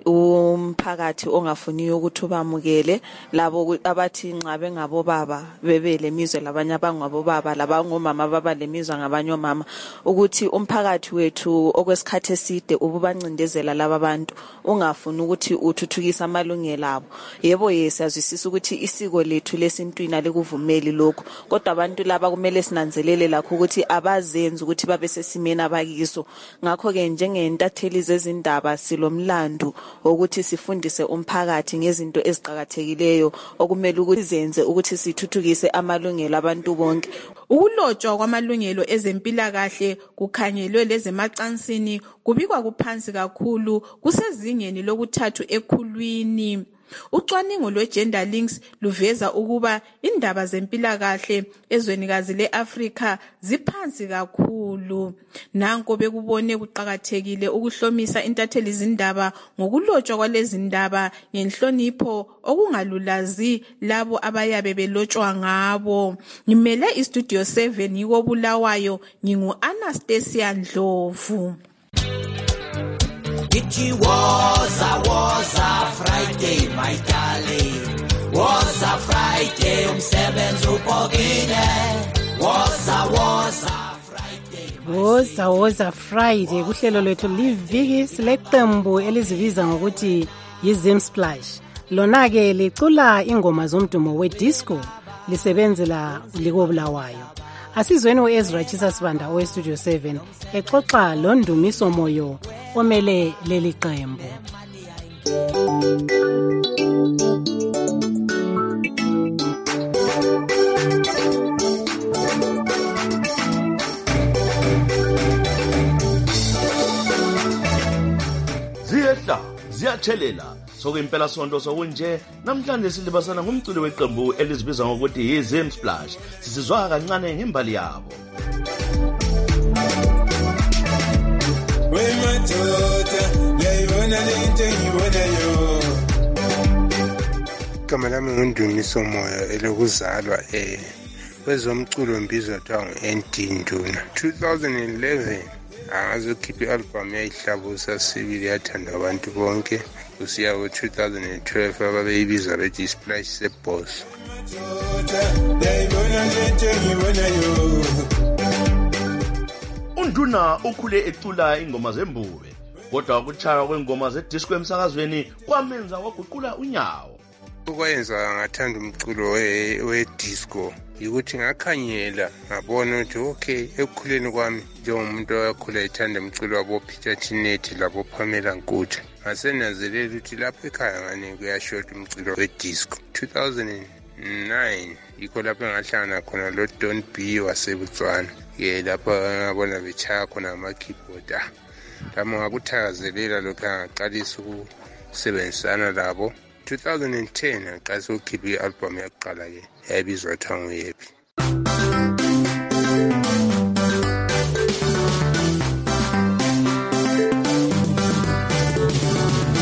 umphakathi ongafuniyo ukuthi ubamukele labo abathi nxa bengabo baba bebele mizwe labanye abangabo baba labangomama baba lemizwa ngabanye omama ukuthi umphakathi wethu okwesikhathi eside ububancindezela laba abantu ungafuni ukuthi uthuthukise amalungelo abo. Yebo yesazwisisa ukuthi isiko lethu lesintwini alikuvumeli lokho kodwa abantu laba kumele sinanzelele lakho ukuthi abazenzi ukuthi babe sesimeni abakiso. Ngakho ke njengentatheli zezindaba silomlando ukuthi sifundise umphakathi ngezinto eziqhakathekileyo okumele ukuthi zenze ukuthi sithuthukise amalungelo abantu bonke. Ukulotshwa kwamalungelo ezempilakahle kukhangelwe lezemacansini kubikwa kuphansi kakhulu kusezingeni lokuthathu ekhulwini. Ucwaningo lwe-Gender Links luveza ukuba indaba zempilakahle ezwenikazi le-Afrika ziphansi kakhulu. Nanko bekubone kuqhakathekile ukuhlomisa intatheli izindaba ngokulotshwa kwalezi ndaba ngenhlonipho okungalulazi labo abayabe belotshwa ngabo. Ngimele iStudio seven yiko Bulawayo ngingu Anastasia Ndlovu. It was a was a Friday, my darling. Was a Friday, umsebenzi ubhokile. Was a was a Friday. Woza woza Friday kuhlelo lwethu liviki sileqembu elizibiza ngokuthi yiZim Splash. Lona ke licula ingoma zomdumo wedisco lisebenzela liko Bulawayo. Asizweni uEzra Chisa Sibanda oweStudio seven exoxa londumiso moyo omele leli qembu. Ziyehla ziyathelela sokwempela sonto sokunje namhlanje silibasana ngumculo weqembu elizibiza ngokuthi yiZim Splash sisizwa kancane ngembali yabo. Igama lami nguNdumiso Moyo elokuzalwa eh kwezomculo mbizwa kuthiwa ngu-N D Nduna. twenty eleven angazokhipha i-album yayihlabusa sibili yathandwa abantu bonke kusiya ku-twenty twelve ababeyibiza bethi i-Splash seBoss. uNduna ukhule ecula ingoma zembube kodwa ukuchaya kwengoma zedisco emsakazweni kwamenza waguqula unyawo. Ukwenza ngathanda umculo we-disco yikuthi ngakhanyela ngabona ukuthi okay ekukhuleni kwami njengomuntu oyakhula ethanda umculo wabo Peter Chinethi labo Pamela Nkutha ngasenanzelela ukuthi lapho ekhaya ngane kuyashota umculo we-disco. two thousand nine yikho lapho ngahlangana khona lo Don B waseBotswana ke lapho ngabona bechaya khona ama-keyboard ah lami ngakuthakazelela lokho ngaqalisa ukusebenzisana labo. two thousand ten ngaqalisa ukukhipha i-album yakuqala ke yayibizwa kuthiwa nguYepi.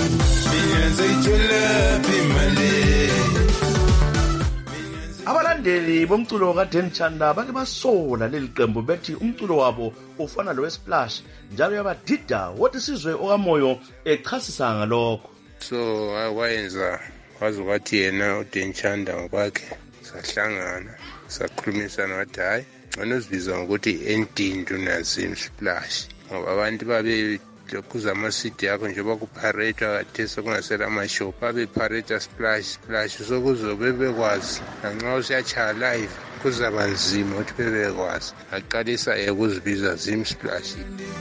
Abalande abalaleli bomculo kaDan Chanda bake basola leli qembu bethi umculo wabo ufana lo weSplash njalo yabadida wothi sizwe okamoyo echasisa ngalokho. So wayenza wazi wathi yena uDan Chanda ngokwakhe sahlangana sakhulumisana wathi hayi ngcono sibiza ngokuthi Endindu naZim Splash ngoba abantu babe lokhuza ama-city yakho nje bakupareta kade sekungasela amashop abepareta Splash Splash sokuzobe bekwazi nanxa usiyachaya live kuzaba nzima ukuthi bebekwazi aqalisa ukuzibiza Zim Splash.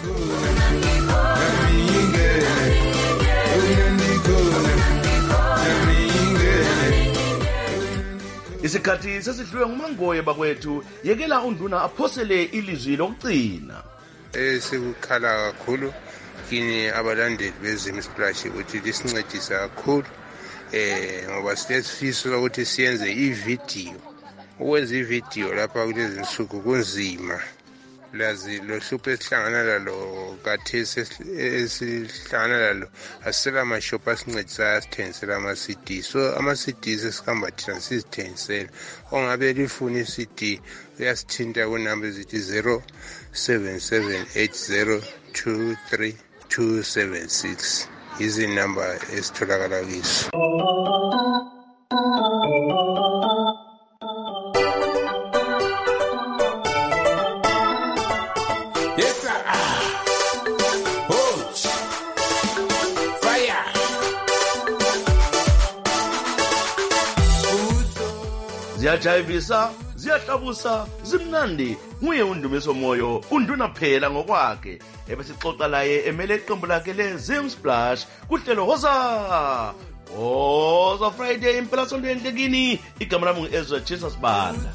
Isikhathi sesidlule ngumangoye bakwethu yekela unduna aphosele ilizwi lokugcina. Eh sikukhala kakhulu kini abalandeli beZim Splash ukuthi lisincedisa kakhulu eh ngoba siyafisa ukuthi siyenze ivideo. Ukwenza ivideo lapha kulezi nsuku kunzima. Lazi lo hlupho esihlangana lalo kathesi esihlangana lalo asela amashop asincedisa asithengisela ama-C D. So ama-C D sesikhamba thina sizithengisela. Ongabe lifuna i-C D uyasithinta kunamba ezithi zero seven seven eight zero two three two seven six. Izinamba esitholakala kizo. Ziyajayivisa, ziyahlabusa, zimnandi. Nguye undumiso moyo, unduna phela ngokwakhe. Ebesixoxa laye emele iqembu lakhe leZim Splash kuhlelo Hoza. Hoza Friday impela sonto enhle kini. Igama lami ngu-Ezra Jesus Banda.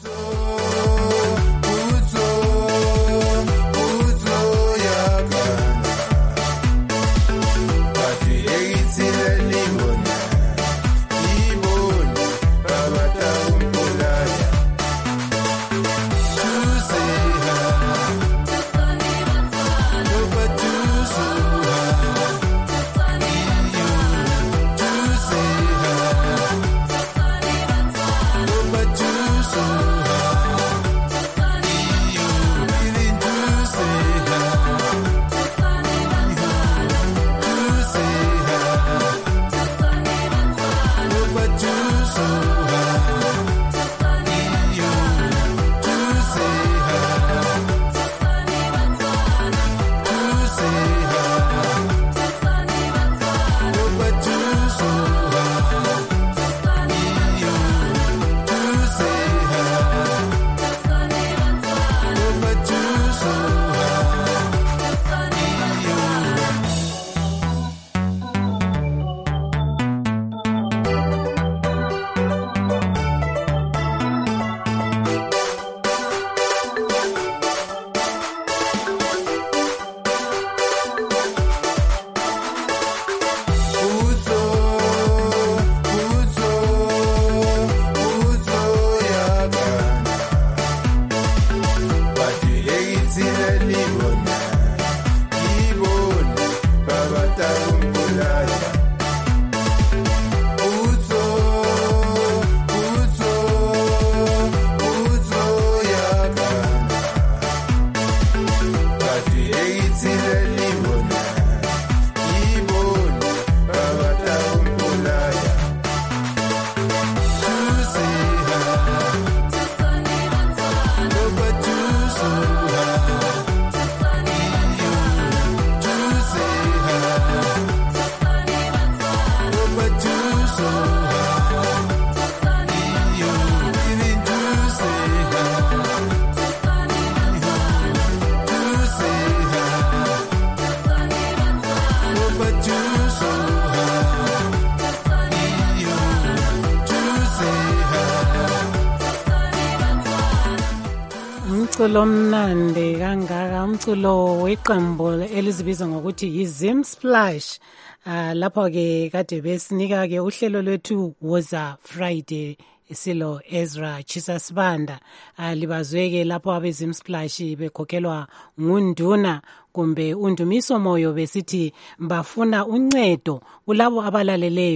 Umculo omnandi kangaka, umculo weqembu elizibiza ngokuthi yiZim Splash. Uh, lapho ke kade besinika ke uhlelo lwethu Woza Friday silo Ezra Chisasibanda. Uh, libazweke lapho abeZim Splash bekhokhelwa ngunduna kumbe undumiso moyo besithi bafuna uncedo kulabo abalaleleyo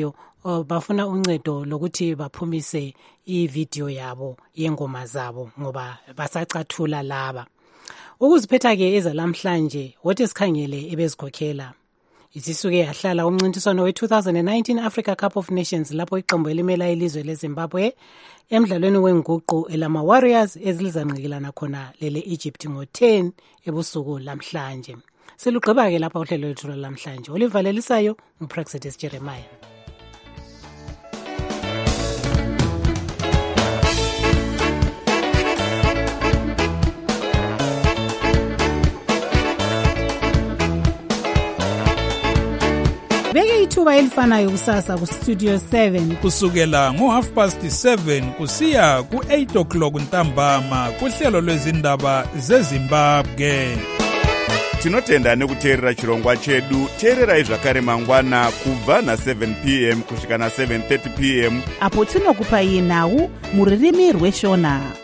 bafuna uncedo lokuthi baphumise ivideo yabo yengoma zabo ngoba basacathula laba. Ukuziphetha ke ezalamhlanje wothi sikhangele ebezikhokhela. Isisuke yahlala umncintiswano we-two thousand nineteen Africa Cup of Nations lapho iqembu elimela ilizwe leZimbabwe emdlalweni wenguqu elama Warriors ezilizanqikilana khona lele Egypt ngo ten ebusuku lamhlanje. Selugqiba ke lapha uhlelo lwethu lamhlanje. Olivalelisayo uPraxedes Jeremiah. Beke ithuba elifanayo kusasa ku Studio seven kusukela ngo half past seven kusiya ku eight o'clock ntambama kuhlelo lwezindaba zeZimbabwe. Tinotenda nekuteerera chirongwa chedu. Teererai zvakare mangwana kubva na seven p m kusvika na seven thirty p m apo tinokupai nhau muririmi rweshona.